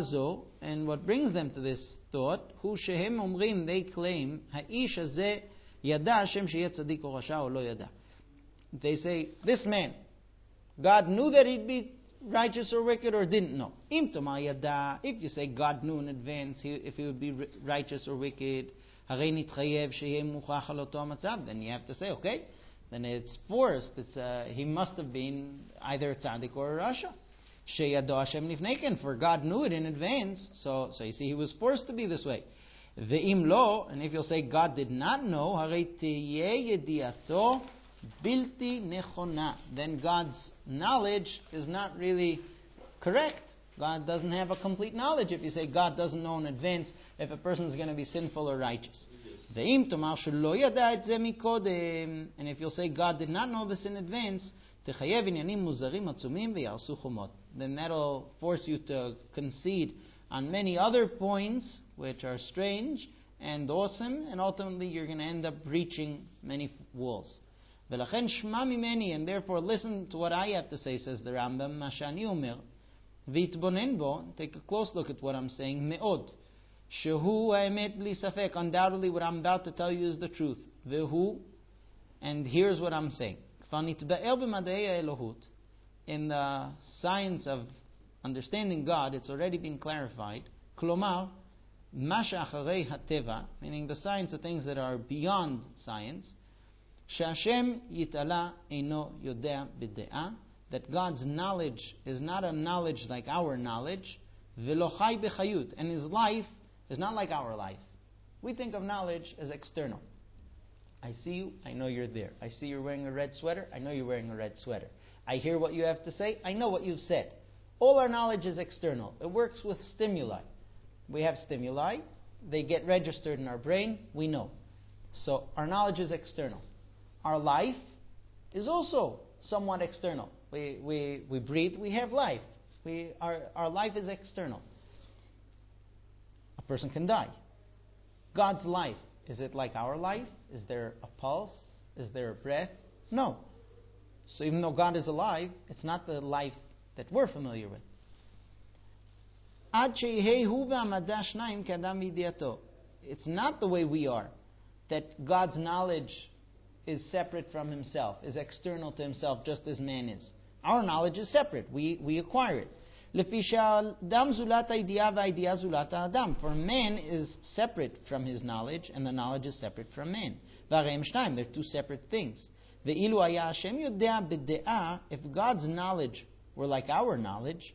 what brings them to this thought, hu shehem omrim, they claim, haish hazeh Yada Hashem sheyeh tzadik or rasha or lo yada. They say, this man, God knew that he'd be righteous or wicked or didn't know. Im tomar yada, if you say God knew in advance if he would be righteous or wicked, harei nitchayev sheyeh muchach al oto hamatzab, then you have to say, okay, then it's forced. He must have been either a tzaddik or a rasha. Sheyado Hashem nifneken, for God knew it in advance. So you see, he was forced to be this way. Ve'im lo, and if you'll say God did not know, harei tiyeh yediato bilti nechona, then God's knowledge is not really correct. God doesn't have a complete knowledge if you say God doesn't know in advance if a person is going to be sinful or righteous. Ve'im tomar shelo yada et ze mikodem, and if you'll say God did not know this in advance, techayev inyanim muzarim atzumim ve'yarsu chomot, then that'll force you to concede on many other points which are strange and awesome, and ultimately you're going to end up breaching many walls. V'lachen shma mimeni, and therefore listen to what I have to say, says the Rambam, mashani omer, v'itbonen bo, take a close look at what I'm saying, me'od, shehu ha'emet bli safek, undoubtedly what I'm about to tell you is the truth, v'hu, and here's what I'm saying, v'nitba'er b'madei ha'elohut, in the science of understanding God, it's already been clarified, klomar, masha acharei hateva, meaning the science of things that are beyond science, Shashem yitala eino yodea b'de'ah, that God's knowledge is not a knowledge like our knowledge, v'lo chai b'chayut, and His life is not like our life. We think of knowledge as external. I see you, I know you're there. I see you're wearing a red sweater, I know you're wearing a red sweater. I hear what you have to say, I know what you've said. All our knowledge is external. It works with stimuli. We have stimuli, they get registered in our brain, we know. So our knowledge is external. Our life is also somewhat external. We breathe, we have life. Our life is external. A person can die. God's life, is it like our life? Is there a pulse? Is there a breath? No. So even though God is alive, it's not the life that we're familiar with. It's not the way we are, that God's knowledge is separate from Himself, is external to Himself, just as man is. Our knowledge is separate. We acquire it. For man is separate from his knowledge, and the knowledge is separate from man. They're two separate things. If God's knowledge were like our knowledge,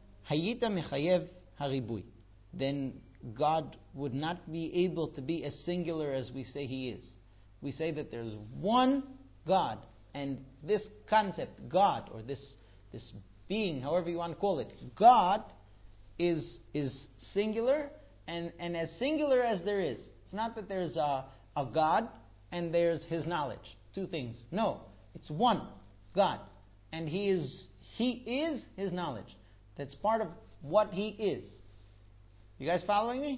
then God would not be able to be as singular as we say He is. We say that there's one God, and this concept, God, or this being, however you want to call it, God is singular, and as singular as there is. It's not that there's a God and there's His knowledge. Two things. No, it's one God, and He is His knowledge. That's part of what He is. You guys following me?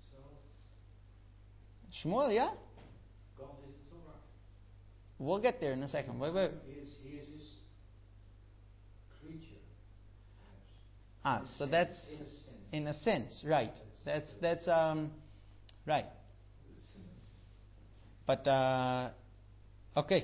Shmuel, yeah? God is the Torah. We'll get there in a second. Wait. He is His creature. So that's in a sense, right? That's right. But okay.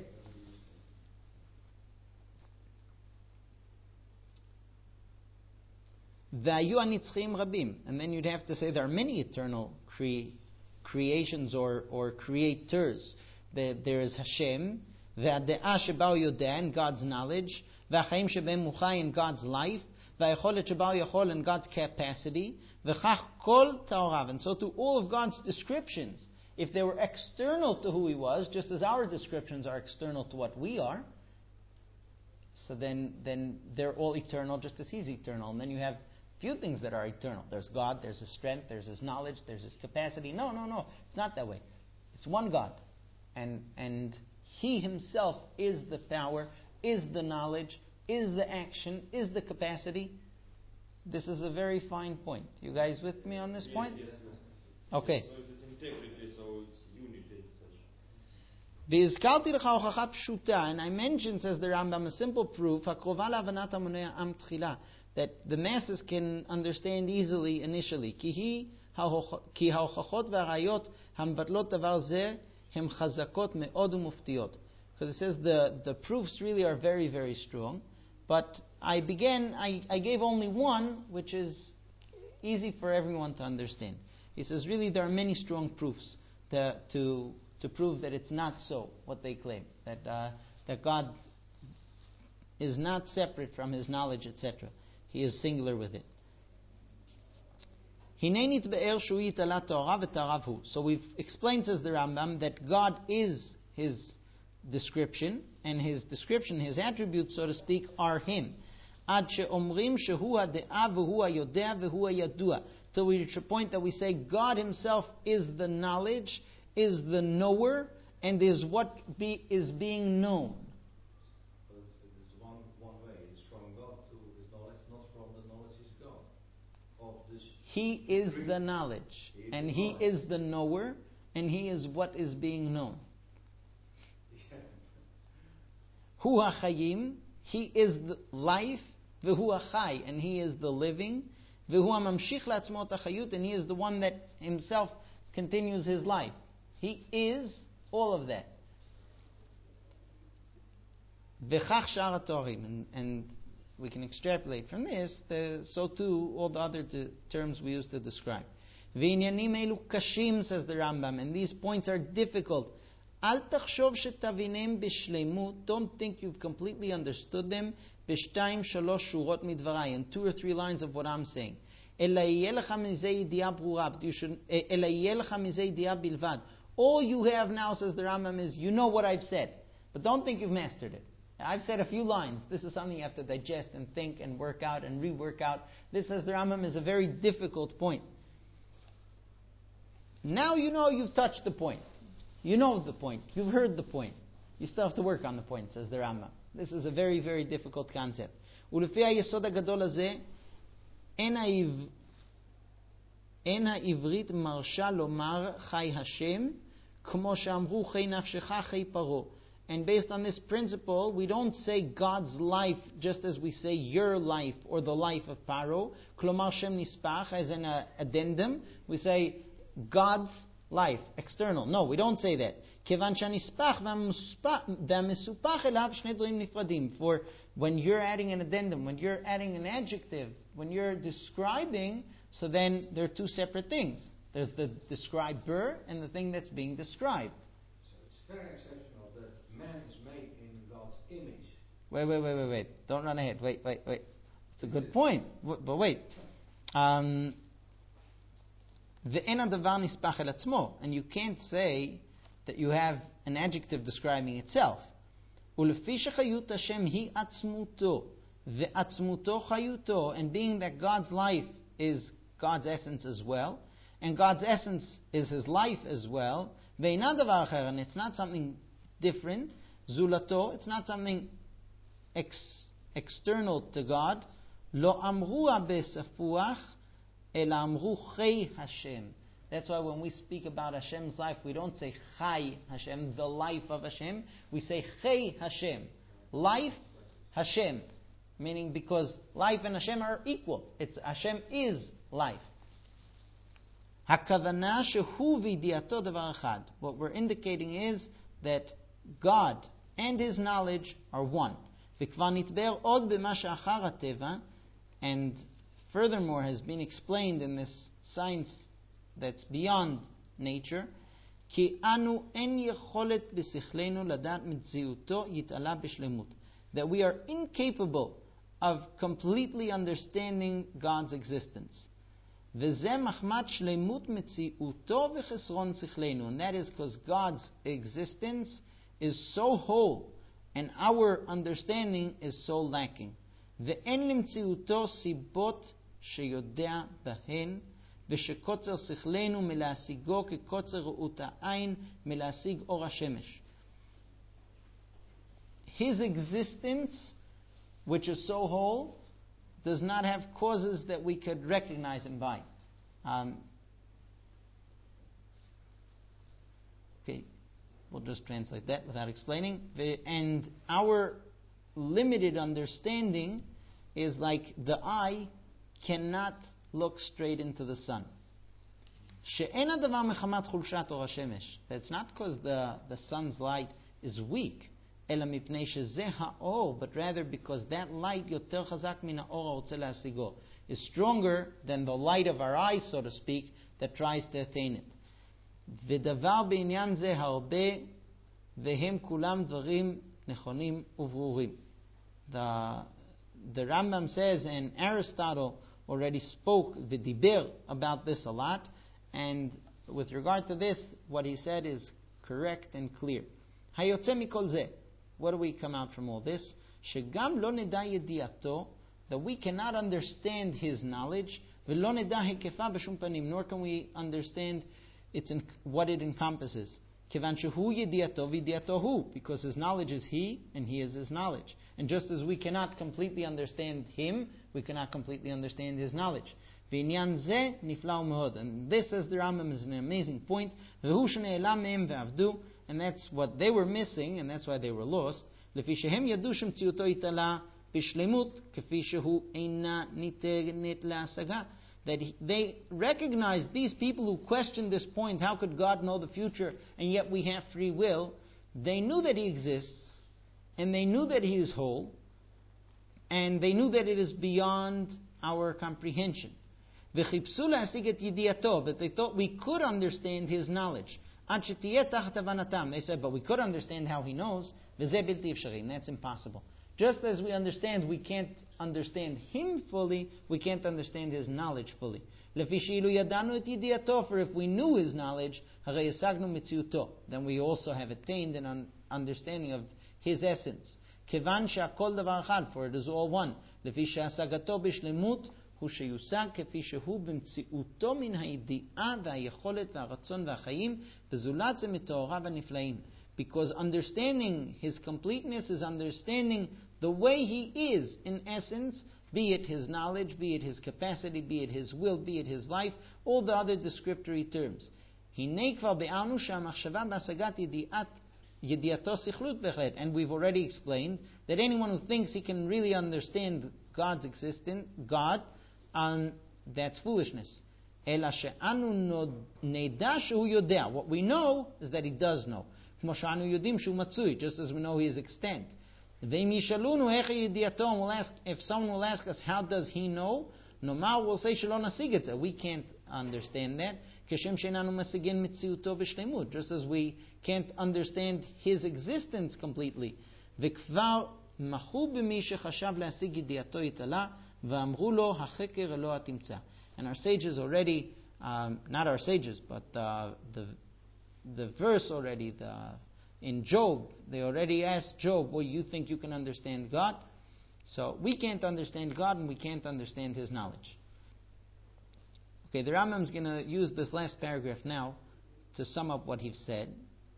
V'ayu anitzchim rabim, and then you'd have to say there are many eternal creations or creators. There is Hashem, v'ade'ah sheba'u yodeh, and God's knowledge, v'achaim shebem muchai, and God's life, v'ayicholet sheba'u yachol, and God's capacity, v'chach kol ta'orav, and so to all of God's descriptions, if they were external to who He was, just as our descriptions are external to what we are, so then they're all eternal just as He's eternal. And then you have few things that are eternal. There's God, there's His strength, there's His knowledge, there's His capacity. No. It's not that way. It's one God. And He Himself is the power, is the knowledge, is the action, is the capacity. This is a very fine point. You guys with me on this point? Yes. Okay. So it is integrity, so it's unity. V'izkarti lecha hochacha pshuta, and I mentioned, says the Rambam, a simple proof, hakrova lavanat hamonei am tchila, that the masses can understand easily initially. Ki hahochachot v'arayot hambatlot davar zeh hem chazakot me'od u'muftiot. Because it says the proofs really are very, very strong. But I gave only one, which is easy for everyone to understand. He says, really, there are many strong proofs to prove that it's not so, what they claim. That God is not separate from His knowledge, etc. He is singular with it. So we've explained, says the Rambam, that God is His description, and His description, His attributes, so to speak, are Him. Till we reach a point that we say God Himself is the knowledge, is the knower, and is what is being known. But it's one way. It's from God to His knowledge, not from the knowledge He's God. He is the knowledge, and He is the knower, and He is what is being known. Hu HaChayim, He is the life, V'hu HaChai, and He is the living, V'hu HaMamshich La'atzmo HaChayut, and He is the one that Himself continues His life. He is all of that. V'chach Sha'ar HaTorim, and we can extrapolate from this, so too all the other terms we use to describe. V'inyanim elu kashim, says the Rambam, and these points are difficult. Al tachshov shetavinem b'shleimut, don't think you've completely understood them, b'shtayim shalosh shurot midvarai, in 2 or 3 lines of what I'm saying. Ela yeh lecha mizeh yediah brura, ela yeh lecha mizeh yediah bilvad. All you have now, says the Rambam, is you know what I've said, but don't think you've mastered it. I've said a few lines. This is something you have to digest and think and work out and rework out. This, says the Rambam, is a very difficult point. Now you know you've touched the point. You know the point. You've heard the point. You still have to work on the point, says the Rambam. This is a very, very difficult concept. ולפי היסוד הגדול הזה, אין העברית מרשה לומר חי השם, כמו שאמרו חי נפשך חי פרעה. And based on this principle, we don't say God's life just as we say your life or the life of Paro. Klomar Shem Nispach, as an addendum. We say God's life, external. No, we don't say that. Kevan shanispach v'amesupach elav shnei dvarim nifradim. For when you're adding an addendum, when you're adding an adjective, when you're describing, so then there are 2 separate things. There's the describer and the thing that's being described. So it's very exceptional that man is made in God's image. Wait. Don't run ahead. Wait. It's a good point. But wait. ואין הדבר נספח אל עצמו, and you can't say that you have an adjective describing itself. ולפי שחיות השם היא עצמותו, ועצמותו חיותו, and being that God's life is God's essence as well, and God's essence is His life as well, ואינה דבר אחר, and it's not something different, זולתו, it's not something external to God, לא אמרוה בספוח, ela amru chai Hashem. That's why when we speak about Hashem's life, we don't say chai Hashem, the life of Hashem. We say chai Hashem, life Hashem. Meaning because life and Hashem are equal. It's Hashem is life. Hakavana shehu v'diato davar echad. What we're indicating is that God and His knowledge are one. V'kvar nitber od b'ma she'achar hateva, and furthermore has been explained in this science that's beyond nature, ki anu en yecholet b'sichlenu ladat mitziuto yitala b'shlemut, that we are incapable of completely understanding God's existence. V'zeh machmat shlemut mitziuto v'chesron sichlenu, and that is because God's existence is so whole and our understanding is so lacking. Ve'en limtziuto sibot שיודע בהן, ושקוצר שכלנו מלהשיגו כקוצר ראות העין מלהשיג אור השמש. His existence, which is so whole, does not have causes that we could recognize Him by. Okay, we'll just translate that without explaining. And our limited understanding is like the eye cannot look straight into the sun. שאין הדבר מחמת חולשת אור השמש. That's not because the sun's light is weak, אלא מפני שזה האור, but rather because that light יותר חזק מן האור הרוצה להשיגו, is stronger than the light of our eyes, so to speak, that tries to attain it. ודבר בעניין זה הרבה, והם כולם דברים נכונים וברורים. The Rambam says, and Aristotle already spoke, v'diber, about this a lot, and with regard to this, what he said is correct and clear. hayotze mikol zeh. What do we come out from all this? שגם לא נדע ידיעתו, that we cannot understand his knowledge, ולא נדע היקפה בשום פנים, nor can we understand what it encompasses. כיוון שהוא ידיעתו וידיעתו הוא, because his knowledge is he, and he is his knowledge. And just as we cannot completely understand him, we cannot completely understand his knowledge. ועניין זה נפלא ומאוד. And this, as the Rambam, is an amazing point. והוא שנעלם מהם ועבדו, and that's what they were missing, and that's why they were lost. לפי שהם ידעו שמציאותו התעלה בשלמות, כפי שהוא אינה ניתנת להשגה. That they recognized, these people who questioned this point, how could God know the future and yet we have free will? They knew that he exists, and they knew that he is whole, and they knew that it is beyond our comprehension. וחיפשו להשיג את ידיעתו, but they thought we could understand his knowledge. עד שתהיה תחת הבנתם. They said, but we could understand how he knows, וזה בלתי אפשרי, and that's impossible. Just as we understand, we can't understand him fully, we can't understand his knowledge fully. לפי שאילו ידענו את ידיעתו, for if we knew his knowledge, הרי השגנו מציאותו, then we also have attained an understanding of his essence. כיוון שהכל דבר אחד, for it is all one. לפי שהשגתו בשלמות, הוא שיושג כפי שהוא במציאותו מן הידיעה והיכולת והרצון והחיים, וזולת זה מתואריו הנפלאים. Because understanding his completeness is understanding the way he is in essence, be it his knowledge, be it his capacity, be it his will, be it his life, all the other descriptory terms. הנה כבר ביארנו שהמחשבה בהשגת ידיעתו שכלות בהחלט. And we've already explained that anyone who thinks he can really understand God's existence, God, that's foolishness. אלא שאנו נדע שהוא יודע. What we know is that he does know. כמו שאנו יודעים שהוא מצוי, just as we know he is extant. ואם ישאלונו איך ידיעתו, if someone will ask us how does he know, נאמר, we'll say שלא נשיג את זה. We can't understand that. כשם שאיננו משיגים מציאותו בשלמות, just as we can't understand his existence completely. וכבר מחו במי שחשב להשיג ידיעתו יתעלה, ואמרו לו, החקר אלוה תמצא. And our sages already, not our sages, but the verse already, in Job, they already asked Job, well, you think you can understand God? So we can't understand God, and we can't understand his knowledge. Okay, the Rambam is going to use this last paragraph now to sum up what he's said.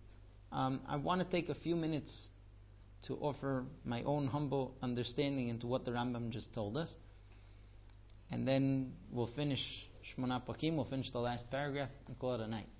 I want to take a few minutes to offer my own humble understanding into what the Rambam just told us. And then we'll finish Shmona Pakim, we'll finish the last paragraph and call it a night.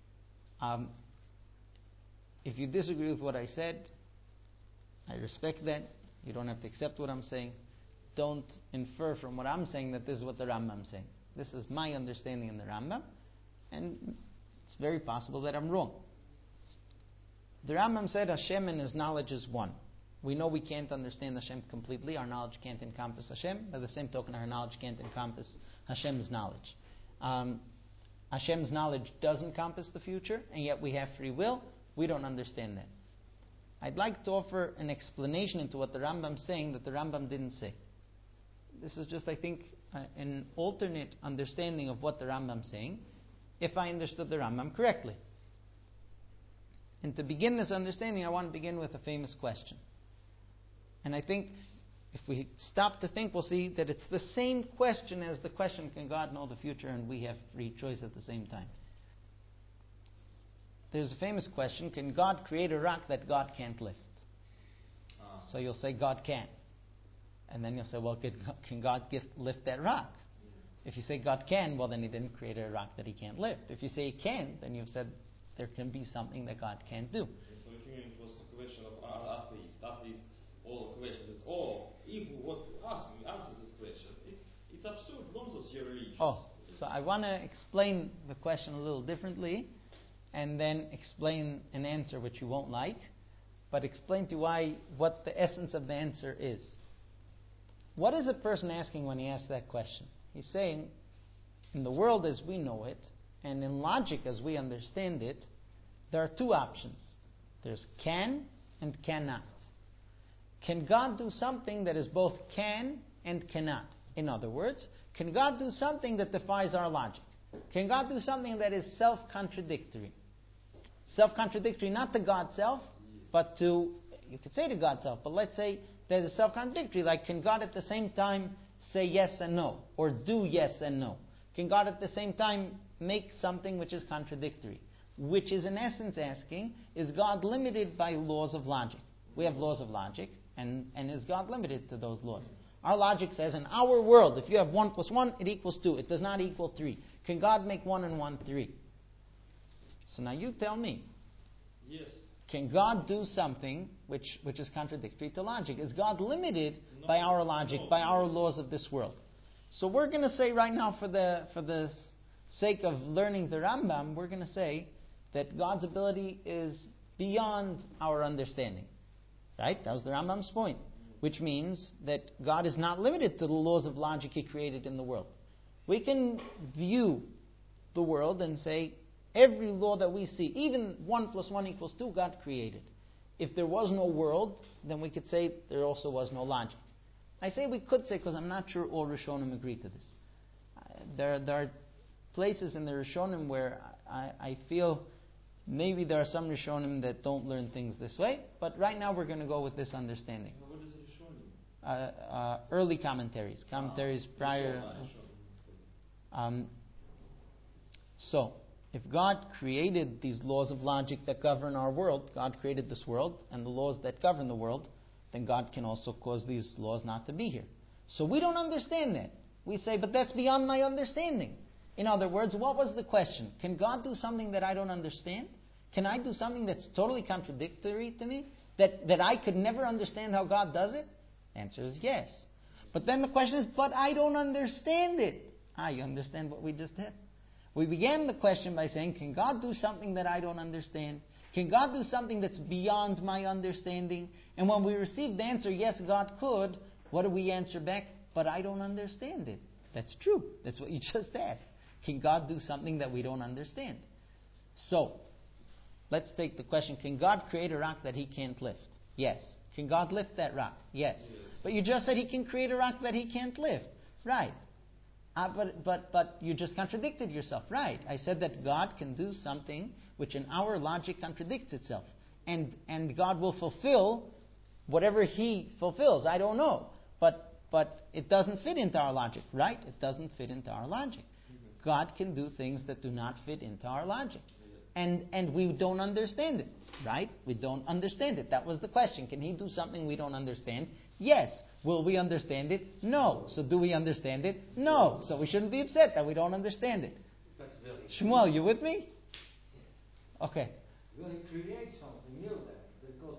If you disagree with what I said, I respect that. You don't have to accept what I'm saying. Don't infer from what I'm saying that this is what the Rambam is saying. This is my understanding in the Rambam, and it's very possible that I'm wrong. The Rambam said Hashem and his knowledge is one. We know we can't understand Hashem completely. Our knowledge can't encompass Hashem. By the same token, our knowledge can't encompass Hashem's knowledge. Hashem's knowledge does encompass the future, and yet we have free will. We don't understand that. I'd like to offer an explanation into what the Rambam is saying that the Rambam didn't say. This is just, I think, an alternate understanding of what the Rambam is saying, if I understood the Rambam correctly. And to begin this understanding, I want to begin with a famous question. And I think if we stop to think, we'll see that it's the same question as the question, can God know the future, and we have free choice at the same time. There's a famous question, can God create a rock that God can't lift? So you'll say, God can. And then you'll say, well, can God lift that rock? If you say God can, well, then he didn't create a rock that he can't lift. If you say he can, then you've said there can be something that God can't do. So it was a question of atheist. Atheist, all question is, if what answers this question, it's absurd. Nonsense, your religion. Oh, so I want to explain the question a little differently, and then explain an answer which you won't like, but explain to you what the essence of the answer is. What is a person asking when he asks that question? He's saying, in the world as we know it, and in logic as we understand it, there are two options. There's can and cannot. Can God do something that is both can and cannot? In other words, can God do something that defies our logic? Can God do something that is self-contradictory? Self-contradictory not to God's self, but to, you could say to God's self, but let's say there's a self-contradictory, like can God at the same time say yes and no, or do yes and no? Can God at the same time make something which is contradictory? Which is in essence asking, is God limited by laws of logic? We have laws of logic, and is God limited to those laws? Our logic says in our world, if you have 1 plus 1, it equals 2. It does not equal 3. Can God make 1 and 1 3? So now you tell me. Yes. Can God do something which is contradictory to logic? Is God limited by our logic, by our laws of this world? So we're going to say right now, for the sake of learning the Rambam, we're going to say that God's ability is beyond our understanding. Right? That was the Rambam's point. Which means that God is not limited to the laws of logic He created in the world. We can view the world and say, every law that we see, even 1 plus 1 equals 2, God created. If there was no world, then we could say there also was no logic. I say we could say because I'm not sure all Rishonim agree to this. There are places in the Rishonim where I feel maybe there are some Rishonim that don't learn things this way, but right now we're going to go with this understanding. What is Rishonim? Early commentaries prior. So, if God created these laws of logic that govern our world, God created this world and the laws that govern the world, then God can also cause these laws not to be here. So we don't understand that. We say, but that's beyond my understanding. In other words, what was the question? Can God do something that I don't understand? Can I do something that's totally contradictory to me? That I could never understand how God does it? The answer is yes. But then the question is, but I don't understand it. You understand what we just did? We began the question by saying, can God do something that I don't understand? Can God do something that's beyond my understanding? And when we received the answer, yes, God could, what do we answer back? But I don't understand it. That's true. That's what you just asked. Can God do something that we don't understand? So, let's take the question, can God create a rock that He can't lift? Yes. Can God lift that rock? Yes. But you just said He can create a rock that He can't lift. Right. But you just contradicted yourself. Right. I said that God can do something which in our logic contradicts itself. And God will fulfill whatever He fulfills. I don't know. But it doesn't fit into our logic. Right? It doesn't fit into our logic. God can do things that do not fit into our logic. And we don't understand it. Right? We don't understand it. That was the question. Can He do something we don't understand? Yes. Will we understand it? No. So do we understand it? No. So we shouldn't be upset that we don't understand it. Shmuel, you with me? Okay. Will He create something new then? Because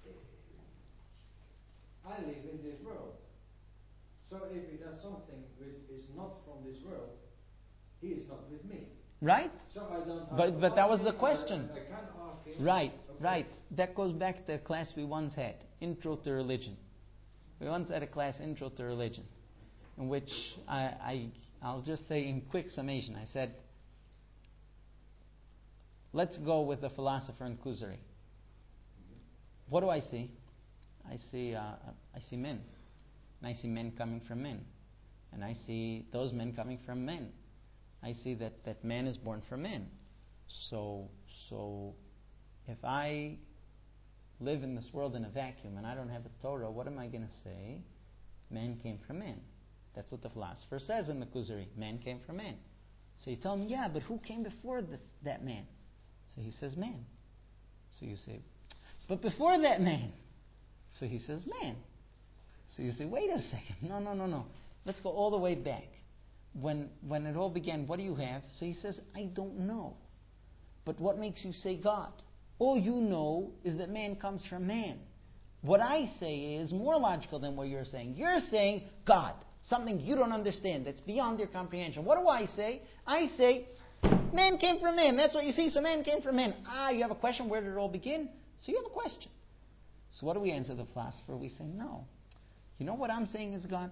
I live in this world. So if He does something which is not from this world, He is not with me. Right? So I don't. But that was the question. I can't ask Him. Right, Okay. right. That goes back to a class we once had, Intro to Religion. We once had a class, Intro to Religion, in which I'll just say in quick summation, I said, let's go with the philosopher in Kuzari. What do I see? I see men. And I see men coming from men. And I see those men coming from men. I see that man is born from man. So if I live in this world in a vacuum and I don't have a Torah, what am I going to say? Man came from man. That's what the philosopher says in the Kuzari. Man came from man. So you tell him, yeah, but who came before that man? So he says, man. So you say, but before that man. So he says, man. So you say, wait a second. No. Let's go all the way back. When it all began, what do you have? So he says, I don't know. But what makes you say God? All you know is that man comes from man. What I say is more logical than what you're saying. You're saying God. something you don't understand, that's beyond your comprehension. What do I say? I say, man came from man. That's what you see, so man came from man. You have a question, where did it all begin? So you have a question. So what do we answer the philosopher? We say, no. You know what I'm saying is God?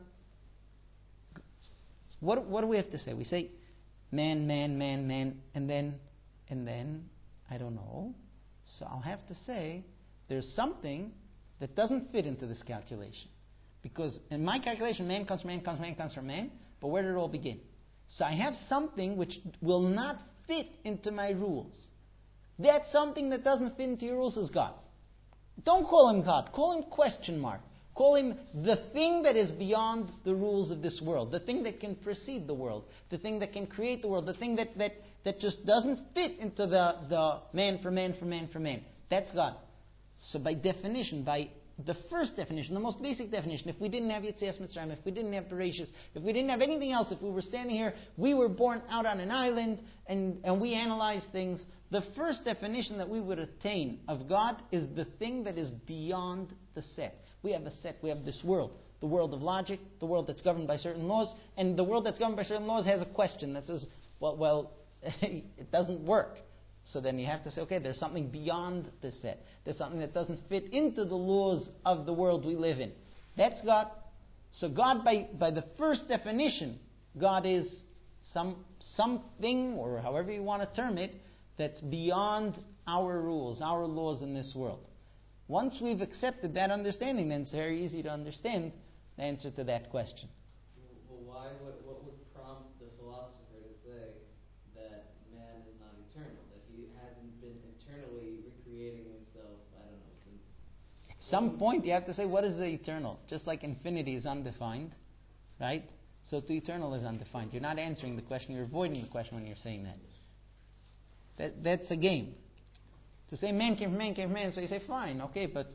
What do we have to say? We say, man, and then, I don't know. So I'll have to say, there's something that doesn't fit into this calculation. Because in my calculation, man comes from man, but where did it all begin? So I have something which will not fit into my rules. That something that doesn't fit into your rules is God. Don't call him God. Call him question mark. Call him the thing that is beyond the rules of this world. The thing that can precede the world. The thing that can create the world. The thing that just doesn't fit into the man for man. That's God. So by definition, by the first definition, the most basic definition, if we didn't have Yetzias Mitzrayim, if we didn't have Bereshis, if we didn't have anything else, if we were standing here, we were born out on an island, and we analyze things, the first definition that we would attain of God is the thing that is beyond the set. We have a set, we have this world, the world of logic, the world that's governed by certain laws, and the world that's governed by certain laws has a question that says, well, it doesn't work. So then you have to say, okay, there's something beyond the set. There's something that doesn't fit into the laws of the world we live in. That's God. So God, by the first definition, God is something, or however you want to term it, that's beyond our rules, our laws in this world. Once we've accepted that understanding, then it's very easy to understand the answer to that question. Well, what would prompt the philosopher to say that man is not eternal, that he hasn't been eternally recreating himself, I don't know, since... At some point you have to say, what is the eternal? Just like infinity is undefined, right? So to eternal is undefined. You're not answering the question, you're avoiding the question when you're saying that. That's a game. To say man came from man, so you say, fine, okay, but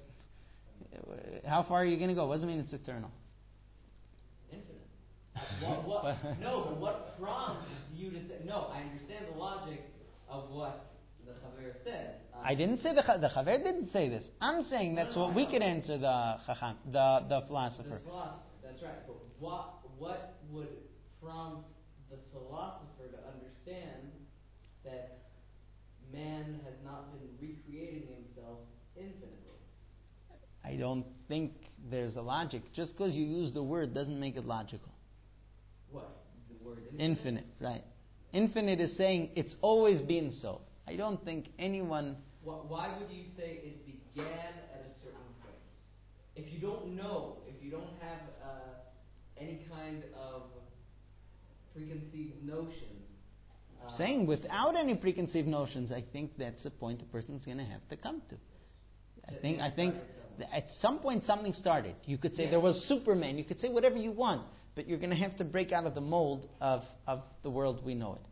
how far are you going to go? What does it mean it's eternal? Infinite. But what prompts you to say... No, I understand the logic of what the Chaver said. I didn't say the Chaver didn't say this. I'm saying that's what we could answer the Chacham, the philosopher. This philosopher, that's right. But what would prompt the philosopher to understand that man has not been recreating himself infinitely? I don't think there's a logic. Just because you use the word doesn't make it logical. What? The word infinite, right. Infinite is saying it's always been so. I don't think anyone... Why would you say it began at a certain point? If you don't know, if you don't have any kind of preconceived notions... saying without any preconceived notions, I think that's the point a person's going to have to come to. I think at some point something started. You could say there was Superman. You could say whatever you want, but you're going to have to break out of the mold of the world we know it.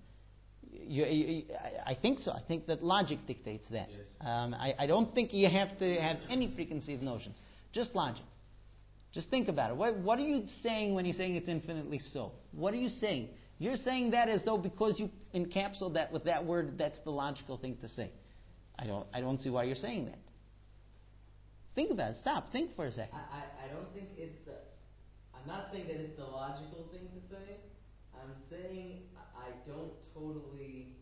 I think so. I think that logic dictates that. Yes. I don't think you have to have any preconceived notions. Just logic. Just think about it. What are you saying when you're saying it's infinitely so? What are you saying? You're saying that as though because you encapsulate that with that word, that's the logical thing to say. I don't see why you're saying that. Think about it. Stop. Think for a second. I don't think it's I'm not saying that it's the logical thing to say. I'm saying I don't totally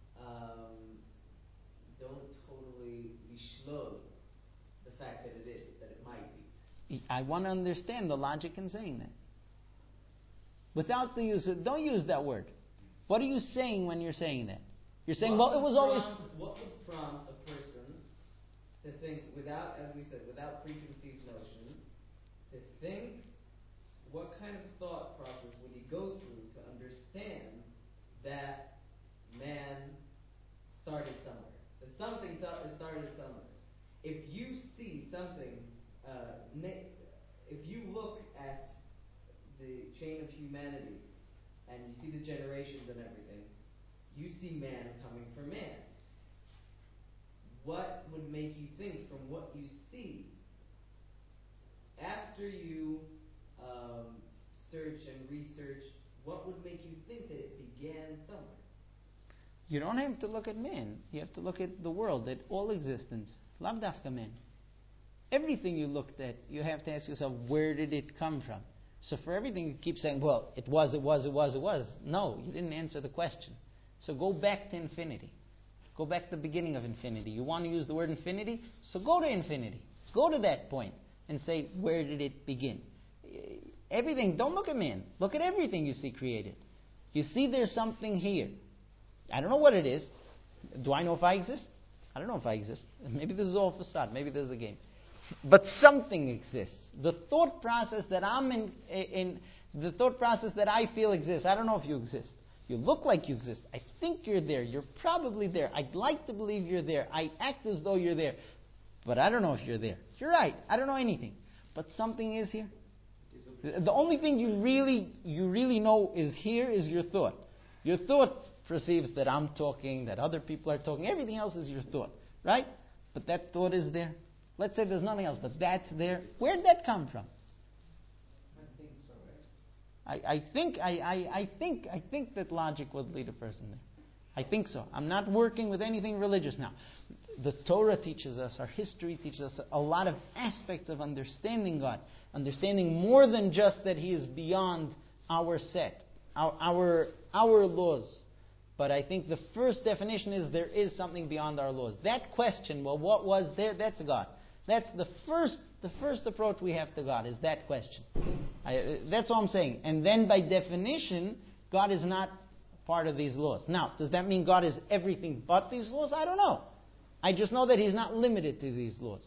shlod the fact that it is, that it might be. I want to understand the logic in saying that. Without the use of, don't use that word. What are you saying when you're saying that? You're saying, it was always... What would prompt a person to think, without, as we said, without preconceived notions, to think, what kind of thought process would he go through to understand that man started somewhere? That something started somewhere. If you see something, if you look at the chain of humanity and you see the generations and everything, you see man coming from man. What would make you think from what you see, after you search and research, what would make you think that it began somewhere? You don't have to look at man. You have to look at the world, at all existence. Lav dafka man. Everything you looked at, you have to ask yourself, where did it come from? So for everything you keep saying, well, it was. No, you didn't answer the question. So go back to infinity. Go back to the beginning of infinity. You want to use the word infinity? So go to infinity. Go to that point and say, where did it begin? Everything, don't look at man. Look at everything you see created. You see there's something here. I don't know what it is. Do I know if I exist? I don't know if I exist. Maybe this is all facade. Maybe this is a game. But something exists. The thought process that I'm in the thought process that I feel exists. I don't know if you exist. You look like you exist. I think you're there. You're probably there. I'd like to believe you're there. I act as though you're there. But I don't know if you're there. You're right. I don't know anything. But something is here. The only thing you really know is here is your thought. Your thought perceives that I'm talking, that other people are talking. Everything else is your thought. Right? But that thought is there. Let's say there's nothing else, but that's there. Where did that come from? I think that logic would lead a person there. I think so. I'm not working with anything religious now. The Torah teaches us, our history teaches us a lot of aspects of understanding God. Understanding more than just that He is beyond our set, our laws. But I think the first definition is there is something beyond our laws. That question, well, what was there? That's God. That's the first approach we have to God, is that question. That's all I'm saying. And then by definition, God is not part of these laws. Now, does that mean God is everything but these laws? I don't know. I just know that He's not limited to these laws.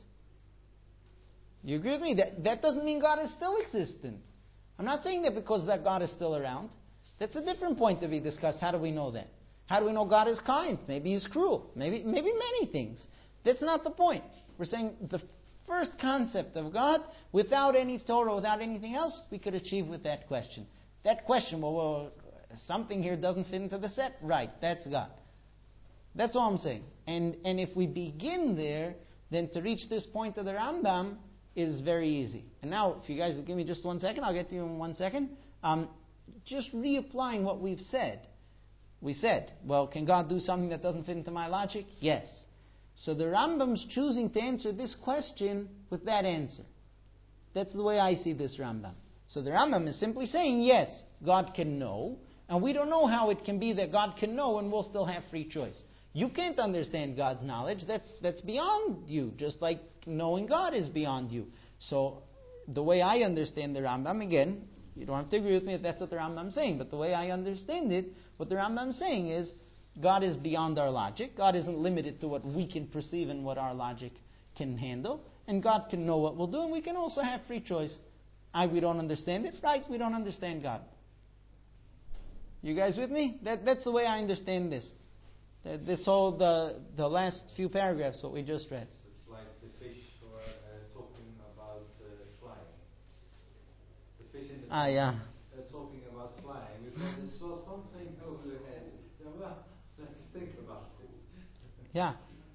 You agree with me? That doesn't mean God is still existent. I'm not saying that because that God is still around. That's a different point to be discussed. How do we know that? How do we know God is kind? Maybe He's cruel. Maybe many things. That's not the point. We're saying the first concept of God, without any Torah, without anything else, we could achieve with that question. That question, well, something here doesn't fit into the set. Right, that's God. That's all I'm saying. And if we begin there, then to reach this point of the Rambam is very easy. And now, if you guys give me just 1 second, I'll get to you in 1 second. Just reapplying what we've said. We said, well, can God do something that doesn't fit into my logic? Yes. So the Rambam's choosing to answer this question with that answer. That's the way I see this Rambam. So the Rambam is simply saying, yes, God can know, and we don't know how it can be that God can know and we'll still have free choice. You can't understand God's knowledge. That's beyond you, just like knowing God is beyond you. So the way I understand the Rambam, again, you don't have to agree with me if that's what the Rambam is saying, but the way I understand it, what the Rambam is saying is, God is beyond our logic. God isn't limited to what we can perceive and what our logic can handle. And God can know what we'll do, and we can also have free choice. We don't understand it. Right, we don't understand God. You guys with me? That's the way I understand this. This whole, the last few paragraphs, what we just read. It's like the fish were talking about flying. The fish in the pond, Yeah. talking about flying because they saw something over their heads. So, well, let's think about it. Yeah.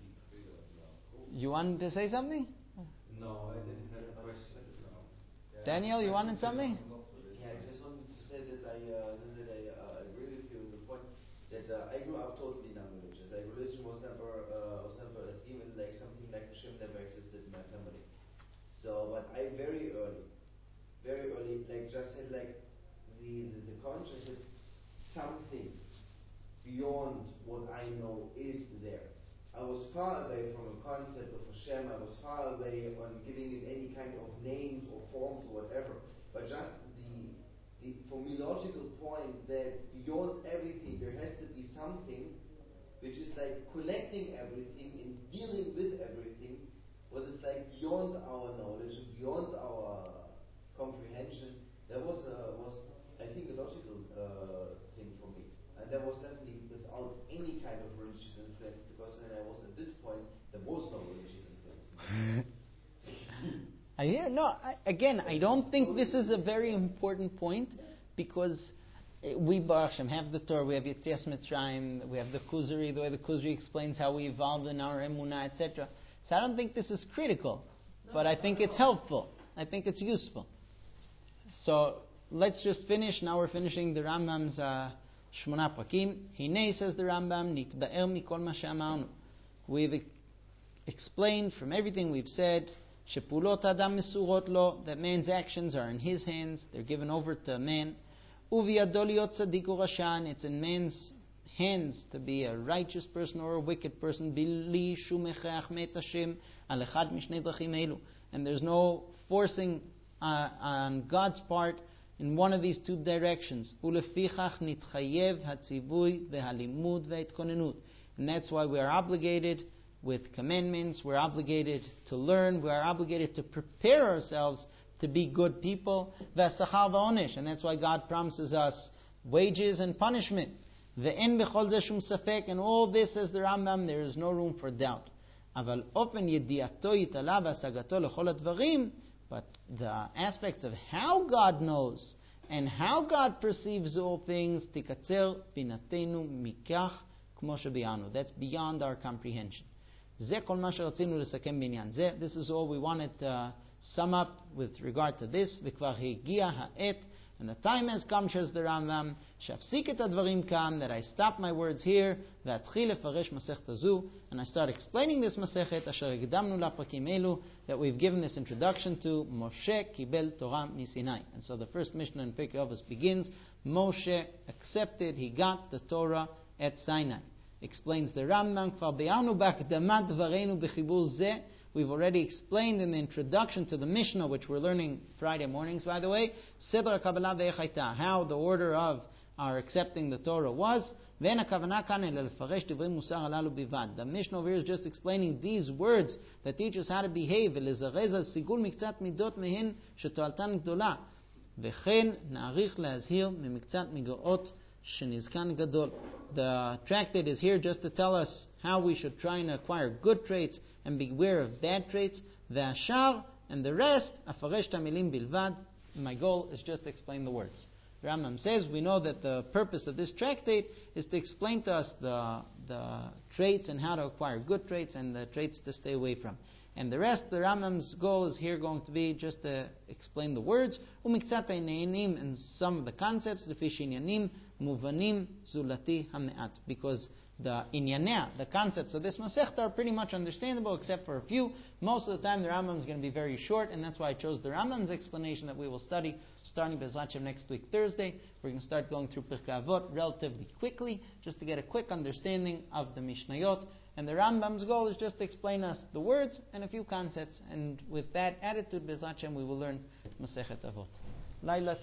You wanted to say something? No, I didn't have a question. No. Daniel, you wanted something? Yeah, I just wanted to say that I agree with you on the point that I grew up totally non-religious. Like religion was never a theme, and like something like Hashem never existed in my family. So, but I very early, like just had like the conscious that something beyond what I know is there. I was far away from a concept of Hashem. I was far away on giving it any kind of names or forms or whatever. But just the for me logical point that beyond everything there has to be something which is like connecting everything and dealing with everything, what is like beyond our knowledge and beyond our comprehension. That was I think a logical thing for me, and that was definitely without any kind of religious influence, because when I was at this point there was no religious influence. I don't think this is a very important point, because we, Baruch Hashem, have the Torah, we have Yetzias Mitzrayim, we have the Kuzari, the way the Kuzari explains how we evolved in our Emunah, etc. So I don't think this is critical, but I think it's helpful. I think it's useful. So let's just finish. Now we're finishing the Rambam's Shmona Prakim. Hinei, says the Rambam, Nitba'er mikol ma she'amarnu. We've explained from everything we've said Shepulot Adam Mesurot Lo, that man's actions are in his hands, they're given over to man. Uviyado liot tzadik urashan, it's in man's hands to be a righteous person or a wicked person. Bili shum echach met Hashem al echad mishnei drachim elu. And there's no forcing on God's part in one of these two directions. Ulefichach nitchayev hatzivui vehalimud ve'itkonenut. And that's why we are obligated with commandments, we're obligated to learn, we are obligated to prepare ourselves to be good people. Ve'asachar va'onesh. And that's why God promises us wages and punishment. Ve'en bechol ze shum safek. And all this, says the Rambam, there is no room for doubt. Aval open yediato yitala v'asagato lechol advarim. But the aspects of how God knows and how God perceives all things, tikatzer binatenu mikach kmo shebianu. That's beyond our comprehension. This is all we wanted to sum up with regard to this. And the time has come, says the Rambam, that I stop my words here, and I start explaining this Masechet, that we've given this introduction to Moshe Kibel Torah Misinai. And so the first Mishnah in Pirkei Avos begins, Moshe accepted, he got the Torah at Sinai. Explains the Rambam, we've already explained in the introduction to the Mishnah, which we're learning Friday mornings, by the way, how the order of our accepting the Torah was. The Mishnah over here is just explaining these words that teach us how to behave. The tractate is here just to tell us how we should try and acquire good traits and beware of bad traits. The Ashar and the rest, afaresh tamilim bilvad. My goal is just to explain the words. The Rambam says we know that the purpose of this tractate is to explain to us the traits and how to acquire good traits and the traits to stay away from. And the rest, the Rambam's goal is here going to be just to explain the words, and some of the concepts, muvanim zulati hameat, because the inyaneh, the concepts of this Masechta are pretty much understandable except for a few. Most of the time the Rambam is going to be very short, and that's why I chose the Rambam's explanation that we will study starting Bezrat Hashem next week Thursday. We're going to start going through Pirkei Avot relatively quickly, just to get a quick understanding of the Mishnayot. And the Rambam's goal is just to explain us the words and a few concepts, and with that attitude, Bezrat Hashem, we will learn Masechet Avot. Laila